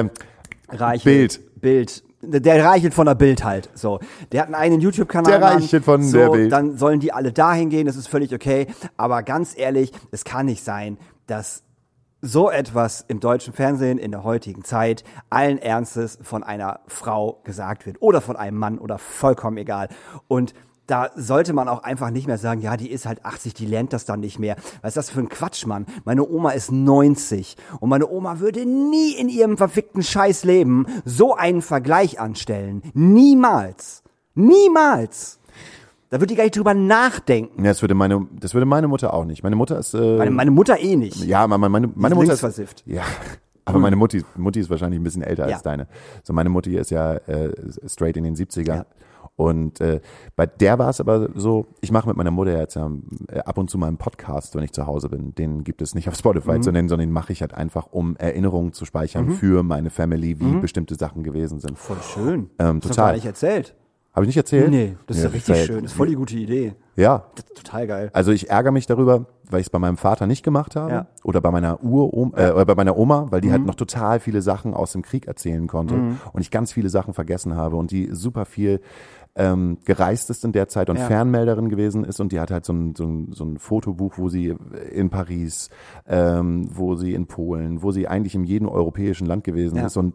Reichelt. Bild. Der Reichelt von der Bild halt. So. Der hat einen eigenen YouTube-Kanal. Der Reichelt von der Bild. Dann sollen die alle dahin gehen, das ist völlig okay. Aber ganz ehrlich, es kann nicht sein, dass so etwas im deutschen Fernsehen in der heutigen Zeit allen Ernstes von einer Frau gesagt wird oder von einem Mann oder vollkommen egal. Und da sollte man auch einfach nicht mehr sagen, ja, die ist halt 80, die lernt das dann nicht mehr. Was ist das für ein Quatsch, Mann? Meine Oma ist 90 und meine Oma würde nie in ihrem verfickten Scheißleben so einen Vergleich anstellen. Niemals. Niemals. Da würde die gar nicht drüber nachdenken. Ja, das würde meine Mutter auch nicht. Meine Mutter ist meine Mutter eh nicht. Ja, meine Mutter ist versifft. Ja, aber meine Mutti ist wahrscheinlich ein bisschen älter als deine. So, meine Mutti ist ja straight in den 70er. Ja. Und bei der war es aber so, ich mache mit meiner Mutter jetzt ab und zu mal einen Podcast, wenn ich zu Hause bin. Den gibt es nicht auf Spotify zu nennen, sondern den mache ich halt einfach, um Erinnerungen zu speichern für meine Family, wie bestimmte Sachen gewesen sind. Voll schön. Total. Das hast du gar nicht erzählt. Habe ich nicht erzählt? Nee, das ist ja richtig schön. Das ist voll die gute Idee. Ja. Das ist total geil. Also ich ärgere mich darüber, weil ich es bei meinem Vater nicht gemacht habe. Ja. Oder bei meiner oder bei meiner Oma, weil die halt noch total viele Sachen aus dem Krieg erzählen konnte. Und ich ganz viele Sachen vergessen habe und die super viel gereist ist in der Zeit und Fernmelderin gewesen ist und die hat halt so ein Fotobuch, wo sie in Paris, wo sie in Polen, wo sie eigentlich in jedem europäischen Land gewesen ist und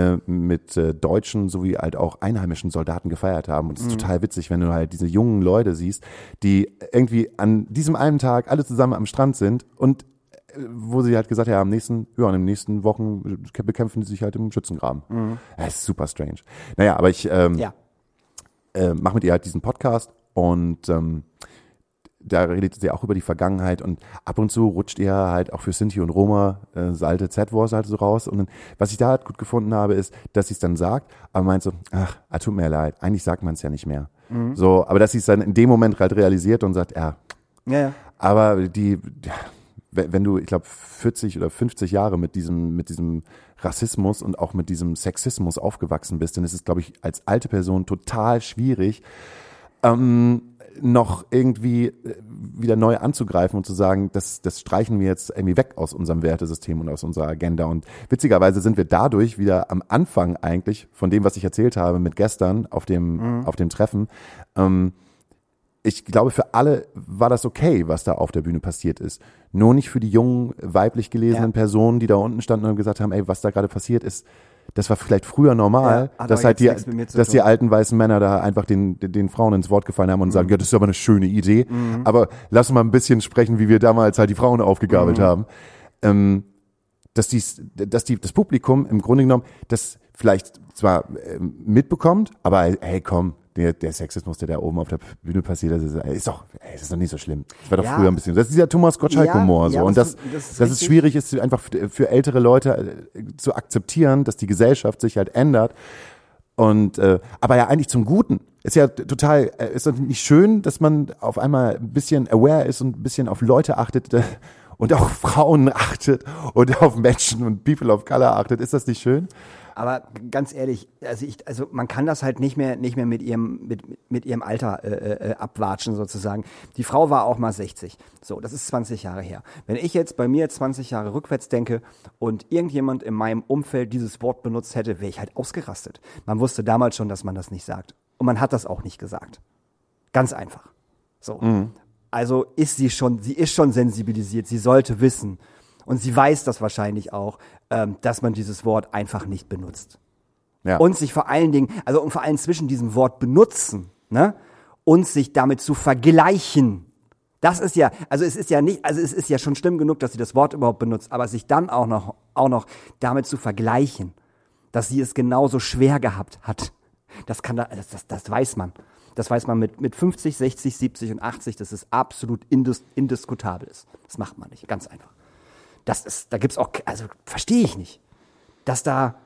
mit deutschen sowie halt auch einheimischen Soldaten gefeiert haben. Und es ist total witzig, wenn du halt diese jungen Leute siehst, die irgendwie an diesem einen Tag alle zusammen am Strand sind und wo sie halt gesagt haben, in den nächsten Wochen bekämpfen sie sich halt im Schützengraben. Das ist super strange. Naja, aber ich mache mit ihr halt diesen Podcast und da redet sie auch über die Vergangenheit und ab und zu rutscht ihr halt auch für Sinti und Roma das alte Z-Wort halt so raus. Und was ich da halt gut gefunden habe, ist, dass sie es dann sagt, aber meint so, tut mir leid, eigentlich sagt man es ja nicht mehr. So, aber dass sie es dann in dem Moment halt realisiert und sagt, aber wenn du, ich glaube, 40 oder 50 Jahre mit diesem Rassismus und auch mit diesem Sexismus aufgewachsen bist, dann ist es, glaube ich, als alte Person total schwierig, noch irgendwie wieder neu anzugreifen und zu sagen, das streichen wir jetzt irgendwie weg aus unserem Wertesystem und aus unserer Agenda. Und witzigerweise sind wir dadurch wieder am Anfang eigentlich von dem, was ich erzählt habe mit gestern auf dem Treffen. Ich glaube, für alle war das okay, was da auf der Bühne passiert ist. Nur nicht für die jungen, weiblich gelesenen Personen, die da unten standen und gesagt haben, ey, was da gerade passiert ist, das war vielleicht früher normal, dass halt die alten weißen Männer da einfach den Frauen ins Wort gefallen haben und sagen, ja, das ist aber eine schöne Idee, aber lass uns mal ein bisschen sprechen, wie wir damals halt die Frauen aufgegabelt haben. Dass das Publikum im Grunde genommen das vielleicht zwar mitbekommt, aber hey, komm, der Sexismus, der da oben auf der Bühne passiert, das ist doch nicht so schlimm. Das war doch früher ein bisschen. Das ist dieser Thomas Gottschalk-Humor so. Und dass es schwierig ist, einfach für ältere Leute zu akzeptieren, dass die Gesellschaft sich halt ändert. Und aber ja eigentlich zum Guten. Ist ja total, ist doch nicht schön, dass man auf einmal ein bisschen aware ist und ein bisschen auf Leute achtet und auch Frauen achtet und auf Menschen und People of Color achtet. Ist das nicht schön? Aber ganz ehrlich, also man kann das halt nicht mehr mit ihrem Alter abwatschen sozusagen. Die Frau war auch mal 60. So, das ist 20 Jahre her. Wenn ich jetzt bei mir 20 Jahre rückwärts denke und irgendjemand in meinem Umfeld dieses Wort benutzt hätte, wäre ich halt ausgerastet. Man wusste damals schon, dass man das nicht sagt. Und man hat das auch nicht gesagt. Ganz einfach. So. Also sie ist schon sensibilisiert. Sie sollte wissen. Und sie weiß das wahrscheinlich auch, dass man dieses Wort einfach nicht benutzt. Ja. Und sich vor allen Dingen, vor allem zwischen diesem Wort benutzen, ne, und sich damit zu vergleichen. Das ist ja, es ist ja schon schlimm genug, dass sie das Wort überhaupt benutzt, aber sich dann auch noch damit zu vergleichen, dass sie es genauso schwer gehabt hat. Das weiß man. Das weiß man mit 50, 60, 70 und 80, dass es absolut indiskutabel ist. Das macht man nicht, ganz einfach. Da gibt's auch, also verstehe ich nicht, dass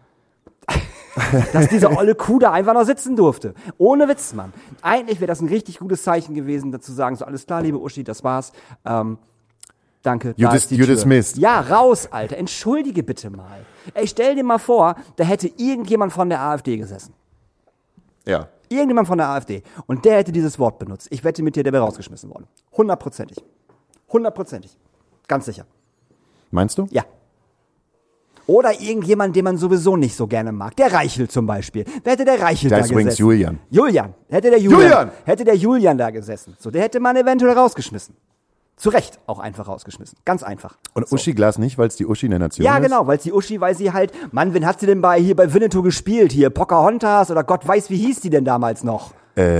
diese olle Kuh da einfach noch sitzen durfte. Ohne Witz, Mann. Eigentlich wäre das ein richtig gutes Zeichen gewesen, dazu sagen, so alles klar, liebe Uschi, das war's. Danke. You dismissed. Ja, raus, Alter. Entschuldige bitte mal. Ey, stell dir mal vor, da hätte irgendjemand von der AfD gesessen. Ja. Irgendjemand von der AfD. Und der hätte dieses Wort benutzt. Ich wette mit dir, der wäre rausgeschmissen worden. 100%. 100%. Ganz sicher. Meinst du? Ja. Oder irgendjemand, den man sowieso nicht so gerne mag. Der Reichel zum Beispiel. Wer hätte der Reichel da gesessen? Wings Julian. Hätte der Julian da gesessen. So, der hätte man eventuell rausgeschmissen. Zu Recht auch einfach rausgeschmissen. Ganz einfach. Und so. Uschi Glas nicht, weil es die Uschi in der Nation ist? Ja, genau, weil sie halt, Mann, wen hat sie denn bei Winnetou gespielt? Hier, Pocahontas oder Gott weiß, wie hieß die denn damals noch?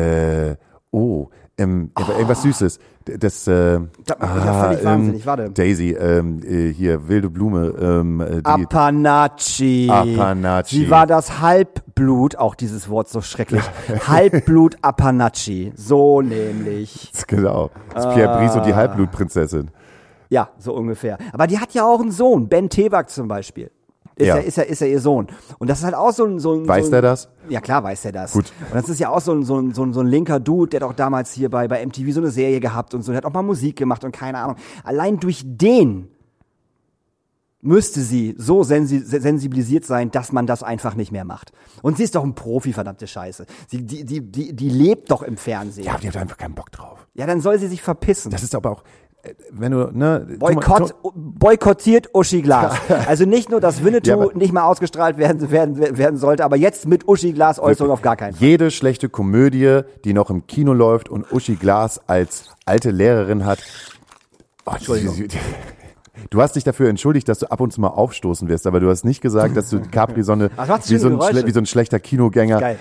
Irgendwas Süßes. Das, ich hab völlig wahnsinnig, warte. Daisy, hier, wilde Blume. Apanachi. Sie war das Halbblut, auch dieses Wort so schrecklich. Halbblut Apanachi. So nämlich. Genau. Das ist Pierre Brice und die Halbblutprinzessin. Ja, so ungefähr. Aber die hat ja auch einen Sohn, Ben Tewak zum Beispiel. Ist ja ihr Sohn. Und das ist halt auch so ein Weiß der das? Ja, klar weiß der das. Gut. Und das ist ja auch so ein linker Dude, der hat auch damals hier bei MTV so eine Serie gehabt und so. Der hat auch mal Musik gemacht und keine Ahnung. Allein durch den müsste sie so sensibilisiert sein, dass man das einfach nicht mehr macht. Und sie ist doch ein Profi, verdammte Scheiße. Die lebt doch im Fernsehen. Ja, aber die hat einfach keinen Bock drauf. Ja, dann soll sie sich verpissen. Das ist aber auch, wenn du, ne. Boykottiert Uschi Glas. Also nicht nur, dass Winnetou nicht mehr ausgestrahlt werden sollte, aber jetzt mit Uschi Glas Äußerung auf gar keinen Fall. Jede schlechte Komödie, die noch im Kino läuft und Uschi Glas als alte Lehrerin hat. Oh, Entschuldigung. Du hast dich dafür entschuldigt, dass du ab und zu mal aufstoßen wirst, aber du hast nicht gesagt, dass du Capri-Sonne wie so ein schlechter Kinogänger. Geil.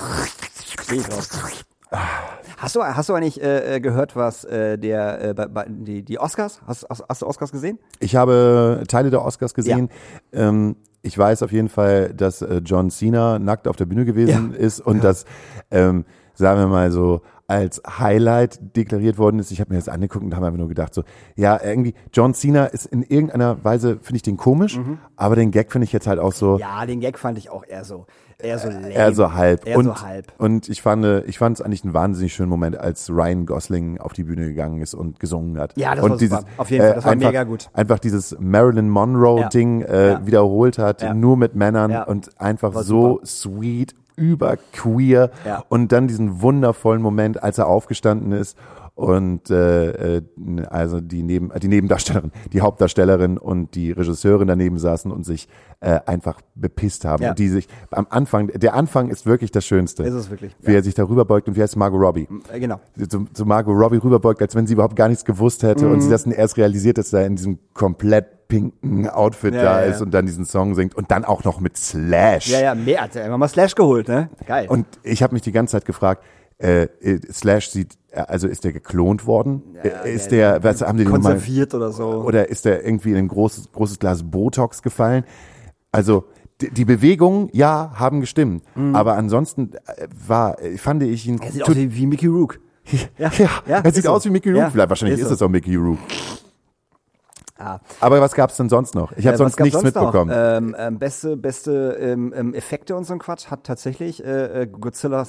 Hast du eigentlich gehört, was die Oscars? Hast du Oscars gesehen? Ich habe Teile der Oscars gesehen. Ja. Ich weiß auf jeden Fall, dass John Cena nackt auf der Bühne gewesen ist und dass, sagen wir mal so, als Highlight deklariert worden ist. Ich habe mir das angeguckt und habe einfach nur gedacht so, ja, irgendwie John Cena ist in irgendeiner Weise, finde ich den komisch, aber den Gag finde ich jetzt halt auch so. Ja, den Gag fand ich auch eher so lame. Eher so halb. So halb. Und ich fand es eigentlich einen wahnsinnig schönen Moment, als Ryan Gosling auf die Bühne gegangen ist und gesungen hat. Ja, das und war super. Auf jeden Fall, das war mega gut. Einfach dieses Marilyn Monroe-Ding wiederholt hat, nur mit Männern und einfach so sweet, überqueer und dann diesen wundervollen Moment, als er aufgestanden ist und also die Nebendarstellerin, die Hauptdarstellerin und die Regisseurin daneben saßen und sich einfach bepisst haben und die sich am Anfang, der Anfang ist wirklich das Schönste. Ist es wirklich. Wie er sich da rüberbeugt und wie heißt Margot Robbie? Genau. Zu Margot Robbie rüberbeugt, als wenn sie überhaupt gar nichts gewusst hätte und sie das dann erst realisiert, dass er in diesem komplett pinken Outfit ist und dann diesen Song singt und dann auch noch mit Slash. Ja, mehr hat er immer mal Slash geholt, ne? Geil. Und ich habe mich die ganze Zeit gefragt, Slash ist der geklont worden? Haben die konserviert oder so? Oder ist der irgendwie in ein großes Glas Botox gefallen? Also, die Bewegungen, haben gestimmt. Aber ansonsten fand ich ihn. Er sieht aus wie Mickey Rourke. Er sieht aus wie Mickey Rourke. Vielleicht wahrscheinlich ist es auch Mickey Rourke. Aber was gab's denn sonst noch? Ich habe sonst nichts mitbekommen. Beste Effekte und so ein Quatsch hat tatsächlich Godzilla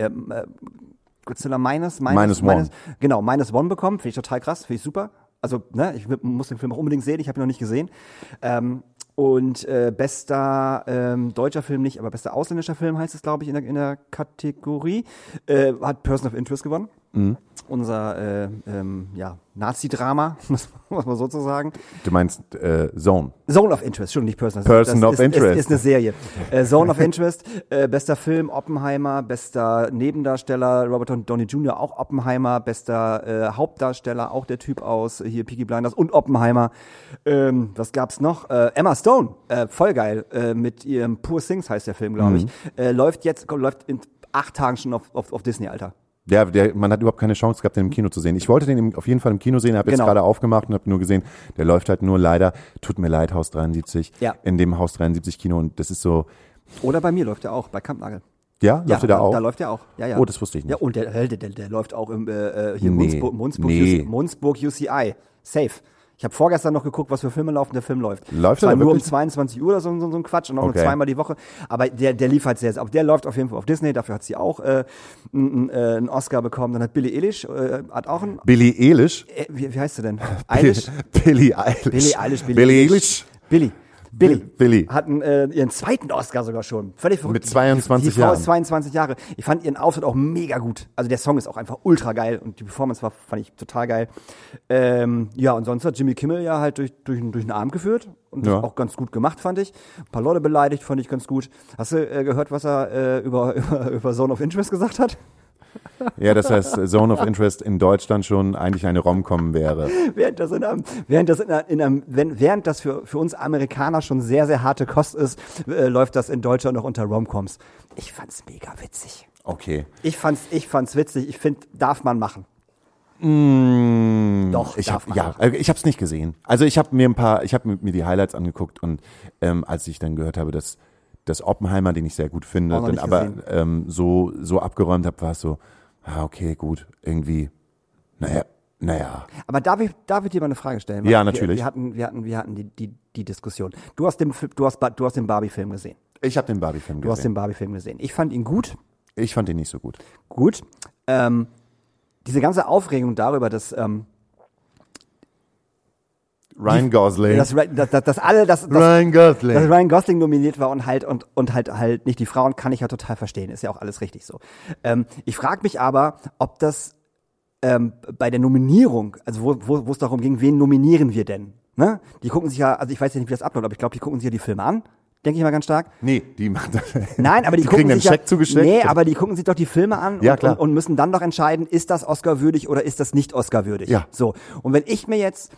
Minus One. Genau, Minus One bekommen. Finde ich total krass, finde ich super. Also, ne, ich muss den Film auch unbedingt sehen, ich habe ihn noch nicht gesehen. Und bester deutscher Film nicht, aber bester ausländischer Film heißt es, glaube ich, in der Kategorie. Hat Person of Interest gewonnen. Mhm. Unser Nazi-Drama, muss man sozusagen. Du meinst Zone? Zone of Interest, schon nicht Person of Interest. Ist eine Serie. Zone of Interest, bester Film Oppenheimer, bester Nebendarsteller Robert Downey Jr. auch Oppenheimer, bester Hauptdarsteller auch der Typ aus hier Peaky Blinders und Oppenheimer. Was gab's noch? Emma Stone, voll geil, mit ihrem Poor Things heißt der Film, glaube ich. Läuft in 8 Tagen schon auf Disney, Alter. Ja, man hat überhaupt keine Chance gehabt, den im Kino zu sehen. Ich wollte den auf jeden Fall im Kino sehen, habe jetzt gerade aufgemacht und habe nur gesehen, der läuft halt nur leider, tut mir leid, Haus 73, in dem Haus 73 Kino und das ist so. Oder bei mir läuft er auch, bei Kampnagel. Ja, läuft der da auch? Da läuft der auch. Ja. Oh, das wusste ich nicht. Ja, und der läuft auch im hier Nee. Munzburg UCI. Safe. Ich habe vorgestern noch geguckt, was für Filme laufen. Der Film läuft. Läuft Zwar er nur um wirklich? 22 Uhr oder so ein Quatsch und auch nur Okay. zweimal die Woche. Aber der lief halt sehr. Aber der läuft auf jeden Fall auf Disney. Dafür hat sie auch einen Oscar bekommen. Dann hat Billie Eilish hat auch einen. Billie Eilish? Wie heißt sie denn? Eilish? Billie Eilish. Billie Eilish. Billy hat ihren zweiten Oscar sogar schon. Völlig verrückt. Mit 22 die Frau Jahren. ist 22 Jahre. Ich fand ihren Auftritt auch mega gut. Also der Song ist auch einfach ultra geil und die Performance fand ich total geil. Ja, und sonst hat Jimmy Kimmel ja halt durch den Abend geführt und das auch ganz gut gemacht, fand ich. Ein paar Leute beleidigt, fand ich ganz gut. Hast du gehört, was er über Zone of Interest gesagt hat? Ja, das heißt, Zone of Interest in Deutschland schon eigentlich eine Rom-Com wäre. Während das für uns Amerikaner schon sehr, sehr harte Kost ist, läuft das in Deutschland noch unter Rom-Coms. Ich fand's mega witzig. Okay. Ich fand's witzig. Ich finde, darf man machen. Doch, darf man. Ja, ich habe es nicht gesehen. Also ich habe mir die Highlights angeguckt und als ich dann gehört habe, dass Oppenheimer, den ich sehr gut finde, dann aber so abgeräumt habe, war es so, okay, gut, irgendwie, naja. Aber darf ich dir mal eine Frage stellen? Ja, natürlich. Wir hatten die Diskussion. Du hast den Barbie-Film gesehen. Ich habe den Barbie-Film gesehen. Du hast den Barbie-Film gesehen. Ich fand ihn gut. Ich fand ihn nicht so gut. Gut. Diese ganze Aufregung darüber, dass Ryan Gosling. dass Ryan Gosling nominiert war und halt nicht die Frauen, kann ich ja total verstehen. Ist ja auch alles richtig so. Ich frage mich aber, ob das bei der Nominierung, also wo es darum ging, wen nominieren wir denn? Ne? Die gucken sich ja, also ich weiß ja nicht, wie das abläuft, aber ich glaube, die gucken sich ja die Filme an. Denke ich mal ganz stark. Nee, die machen das. Nein, aber die kriegen gucken einen sich Scheck zugeschickt. Nee, aber die gucken sich doch die Filme an Ja, klar. und müssen dann doch entscheiden, ist das Oscar-würdig oder ist das nicht Oscar-würdig. Ja. So. Und wenn ich mir jetzt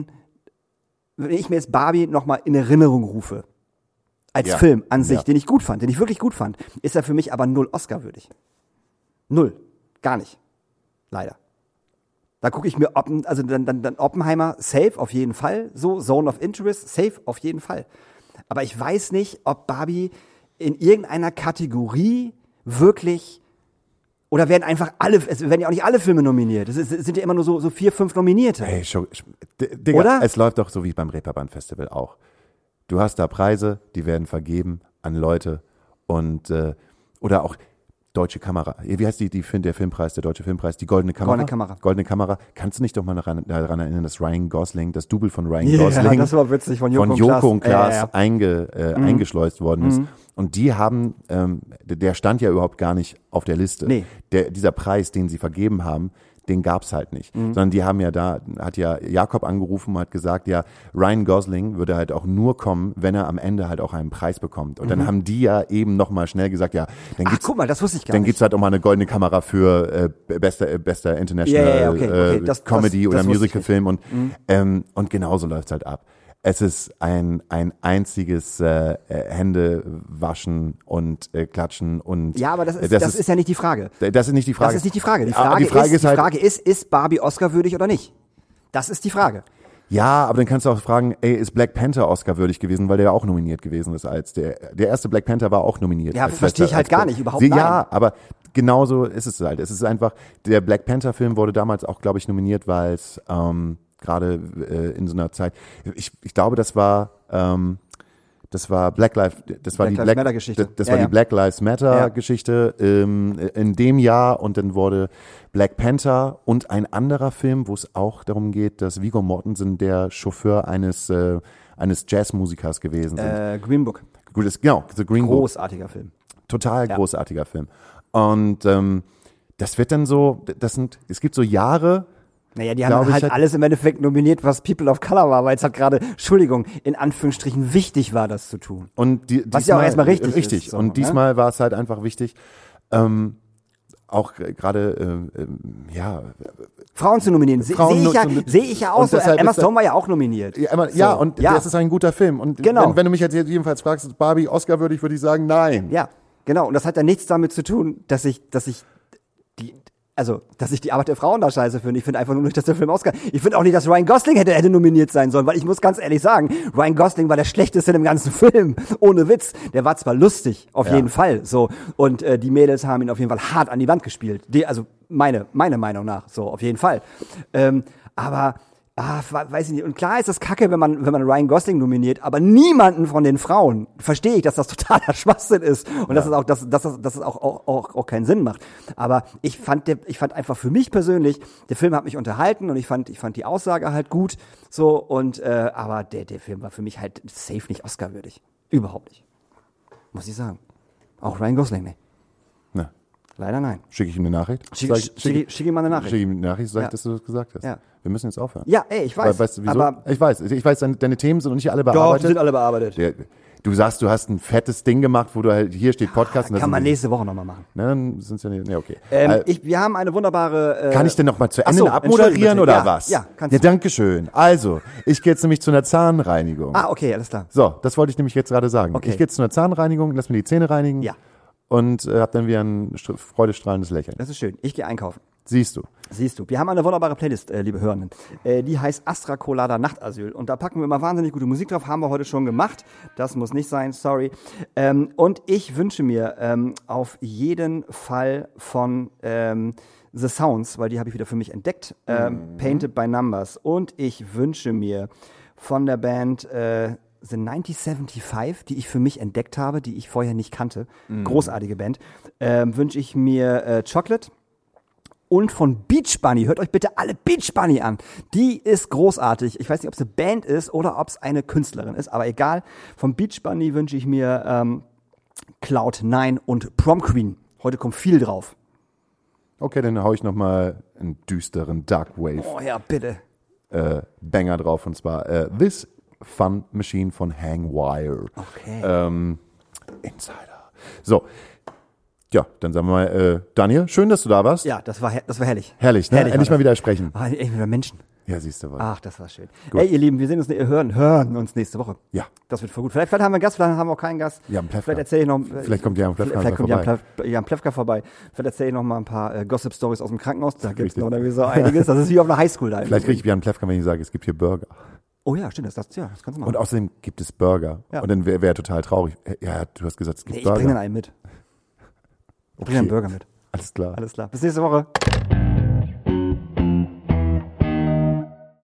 Barbie nochmal in Erinnerung rufe, als Film an sich, den ich wirklich gut fand, ist er für mich aber 0 Oscar-würdig. 0. Gar nicht. Leider. Da gucke ich mir, dann Oppenheimer, safe auf jeden Fall, so, Zone of Interest, safe auf jeden Fall. Aber ich weiß nicht, ob Barbie in irgendeiner Kategorie wirklich, oder werden ja auch nicht alle Filme nominiert. Es sind ja immer nur so 4, 5 Nominierte. Hey, Digga, Oder? Es läuft doch so wie beim Reeperbahn Festival auch. Du hast da Preise, die werden vergeben an Leute und oder auch Deutsche Kamera. Wie heißt der Filmpreis, der Deutsche Filmpreis? Die Goldene Kamera. Goldene Kamera. Kannst du dich doch mal daran erinnern, dass Ryan Gosling, das Double von Ryan Gosling, das war witzig, von Joko und Klaas eingeschleust worden ist. Und die haben, der stand ja überhaupt gar nicht auf der Liste. Nee. Dieser Preis, den sie vergeben haben, den gab's halt nicht. Sondern die haben hat Jakob angerufen und hat gesagt, ja, Ryan Gosling würde halt auch nur kommen, wenn er am Ende halt auch einen Preis bekommt. Und dann haben die ja eben nochmal schnell gesagt, ja, dann gibt's, guck mal, das wusste ich gar dann nicht. gibt's halt auch mal eine Goldene Kamera für bester International okay. Comedy oder das wusste ich Musicalfilm und genauso läuft's halt ab. Es ist ein einziges Hände waschen und klatschen und Ja, aber das ist ja nicht die Frage. Das ist nicht die Frage. Das ist nicht die Frage. Die Frage ist Barbie Oscar-würdig oder nicht? Das ist die Frage. Ja, aber dann kannst du auch fragen, ist Black Panther Oscar-würdig gewesen, weil der ja auch nominiert gewesen ist als der erste Black Panther war auch nominiert. Ja, verstehe ich halt gar nicht, überhaupt nicht. Ja, aber genauso ist es halt. Es ist einfach, der Black Panther-Film wurde damals auch, glaube ich, nominiert, weil es gerade in so einer Zeit, ich glaube, das war Black Lives Matter Geschichte. Das war die Black Lives Matter Geschichte in dem Jahr und dann wurde Black Panther und ein anderer Film, wo es auch darum geht, dass Viggo Mortensen der Chauffeur eines Jazzmusikers gewesen ist. Green Book. Genau, The Green Book. Großartiger Film. Total großartiger Film. Und das wird dann so, es gibt so Jahre. Naja, die haben halt alles im Endeffekt nominiert, was People of Color war, weil es halt gerade, Entschuldigung, in Anführungsstrichen wichtig war, das zu tun. Und was ja auch erstmal richtig ist. Richtig. So, und diesmal war es halt einfach wichtig, auch gerade, Frauen zu nominieren. Sehe ich ja auch so. Emma Stone war ja auch nominiert. Das ist ein guter Film. Und genau. wenn du mich jetzt jedenfalls fragst, ist Barbie Oscar-würdig, würde ich sagen, nein. Ja, genau. Und das hat ja nichts damit zu tun, dass ich also, dass ich die Arbeit der Frauen da scheiße finde. Ich finde einfach nur nicht, dass der Film Oscar. Ich finde auch nicht, dass Ryan Gosling hätte nominiert sein sollen, weil ich muss ganz ehrlich sagen, Ryan Gosling war der schlechteste im ganzen Film. Ohne Witz. Der war zwar lustig, auf jeden Fall, so. Und die Mädels haben ihn auf jeden Fall hart an die Wand gespielt. Also meine Meinung nach, so, auf jeden Fall. Aber weiß ich nicht. Und klar ist das kacke, wenn man Ryan Gosling nominiert, aber niemanden von den Frauen verstehe ich, dass das totaler Schwachsinn ist und dass es auch keinen Sinn macht. Aber ich fand einfach für mich persönlich, der Film hat mich unterhalten und ich fand die Aussage halt gut, so und aber der Film war für mich halt safe nicht Oscar-würdig. Überhaupt nicht. Muss ich sagen. Auch Ryan Gosling, ne. Na. Leider nein. Schicke ich ihm eine Nachricht? Schick ihm mal eine Nachricht. Schicke ihm eine Nachricht, sag, dass du das gesagt hast. Ja. Wir müssen jetzt aufhören. Ja, ey, ich weiß. Weißt du, wieso? Aber Ich weiß, deine Themen sind noch nicht alle bearbeitet. doch, die sind alle bearbeitet. Du sagst, du hast ein fettes Ding gemacht, wo du halt, hier steht Podcast. Kann man nächste Woche nochmal machen. Ne, dann sind's ja nicht, okay. Wir haben eine wunderbare... Kann ich denn noch mal zu Ende abmoderieren oder was? Ja, kannst du. Ja, danke schön. Also, ich gehe jetzt nämlich zu einer Zahnreinigung. Okay, alles klar. So, das wollte ich nämlich jetzt gerade sagen. Okay. Ich gehe jetzt zu einer Zahnreinigung, lass mir die Zähne reinigen. Ja. Und hab dann wieder ein freudestrahlendes Lächeln. Das ist schön. Ich gehe einkaufen. Siehst du. Wir haben eine wunderbare Playlist, liebe Hörenden. Die heißt Astra Colada Nachtasyl. Und da packen wir immer wahnsinnig gute Musik drauf. Haben wir heute schon gemacht. Das muss nicht sein, sorry. Und ich wünsche mir auf jeden Fall von The Sounds, weil die habe ich wieder für mich entdeckt, Painted by Numbers. Und ich wünsche mir von der Band The 1975, die ich für mich entdeckt habe, die ich vorher nicht kannte, großartige Band, wünsche ich mir Chocolate. Und von Beach Bunny, hört euch bitte alle Beach Bunny an. Die ist großartig. Ich weiß nicht, ob es eine Band ist oder ob es eine Künstlerin ist, aber egal. Von Beach Bunny wünsche ich mir Cloud9 und Prom Queen. Heute kommt viel drauf. Okay, dann hau ich nochmal einen düsteren Dark Wave Oh ja, bitte. Banger drauf, und zwar This Fun Machine von Hangwire. Okay. Insider. So. Ja, dann sagen wir mal, Daniel, schön, dass du da warst. Ja, das war herrlich. Herrlich, ne? Herrlich Endlich mal wieder sprechen. Endlich wieder Menschen. Ja, siehst du was. Ach, das war schön. Gut. Hey, ihr Lieben, wir sehen uns, hören uns nächste Woche. Ja. Das wird voll gut. Vielleicht haben wir einen Gast, vielleicht haben wir auch keinen Gast. Ja, einen Plefka. Vielleicht erzähle ich noch. Vielleicht kommt Jan Plefka vorbei. Jan Plefka vorbei. Vielleicht erzähle ich noch mal ein paar Gossip-Stories aus dem Krankenhaus. Da gibt es noch so einiges. Das ist wie auf einer Highschool da. Vielleicht kriege ich Jan Plefka, wenn ich sage, es gibt hier Burger. Oh ja, stimmt, das kannst du machen. Und außerdem gibt es Burger. Ja. Und dann wäre total traurig. Ja, du hast gesagt, es gibt Ich Burger. bringe dann einen mit. Ich bringe einen Burger mit. Alles klar. Alles klar. Bis nächste Woche.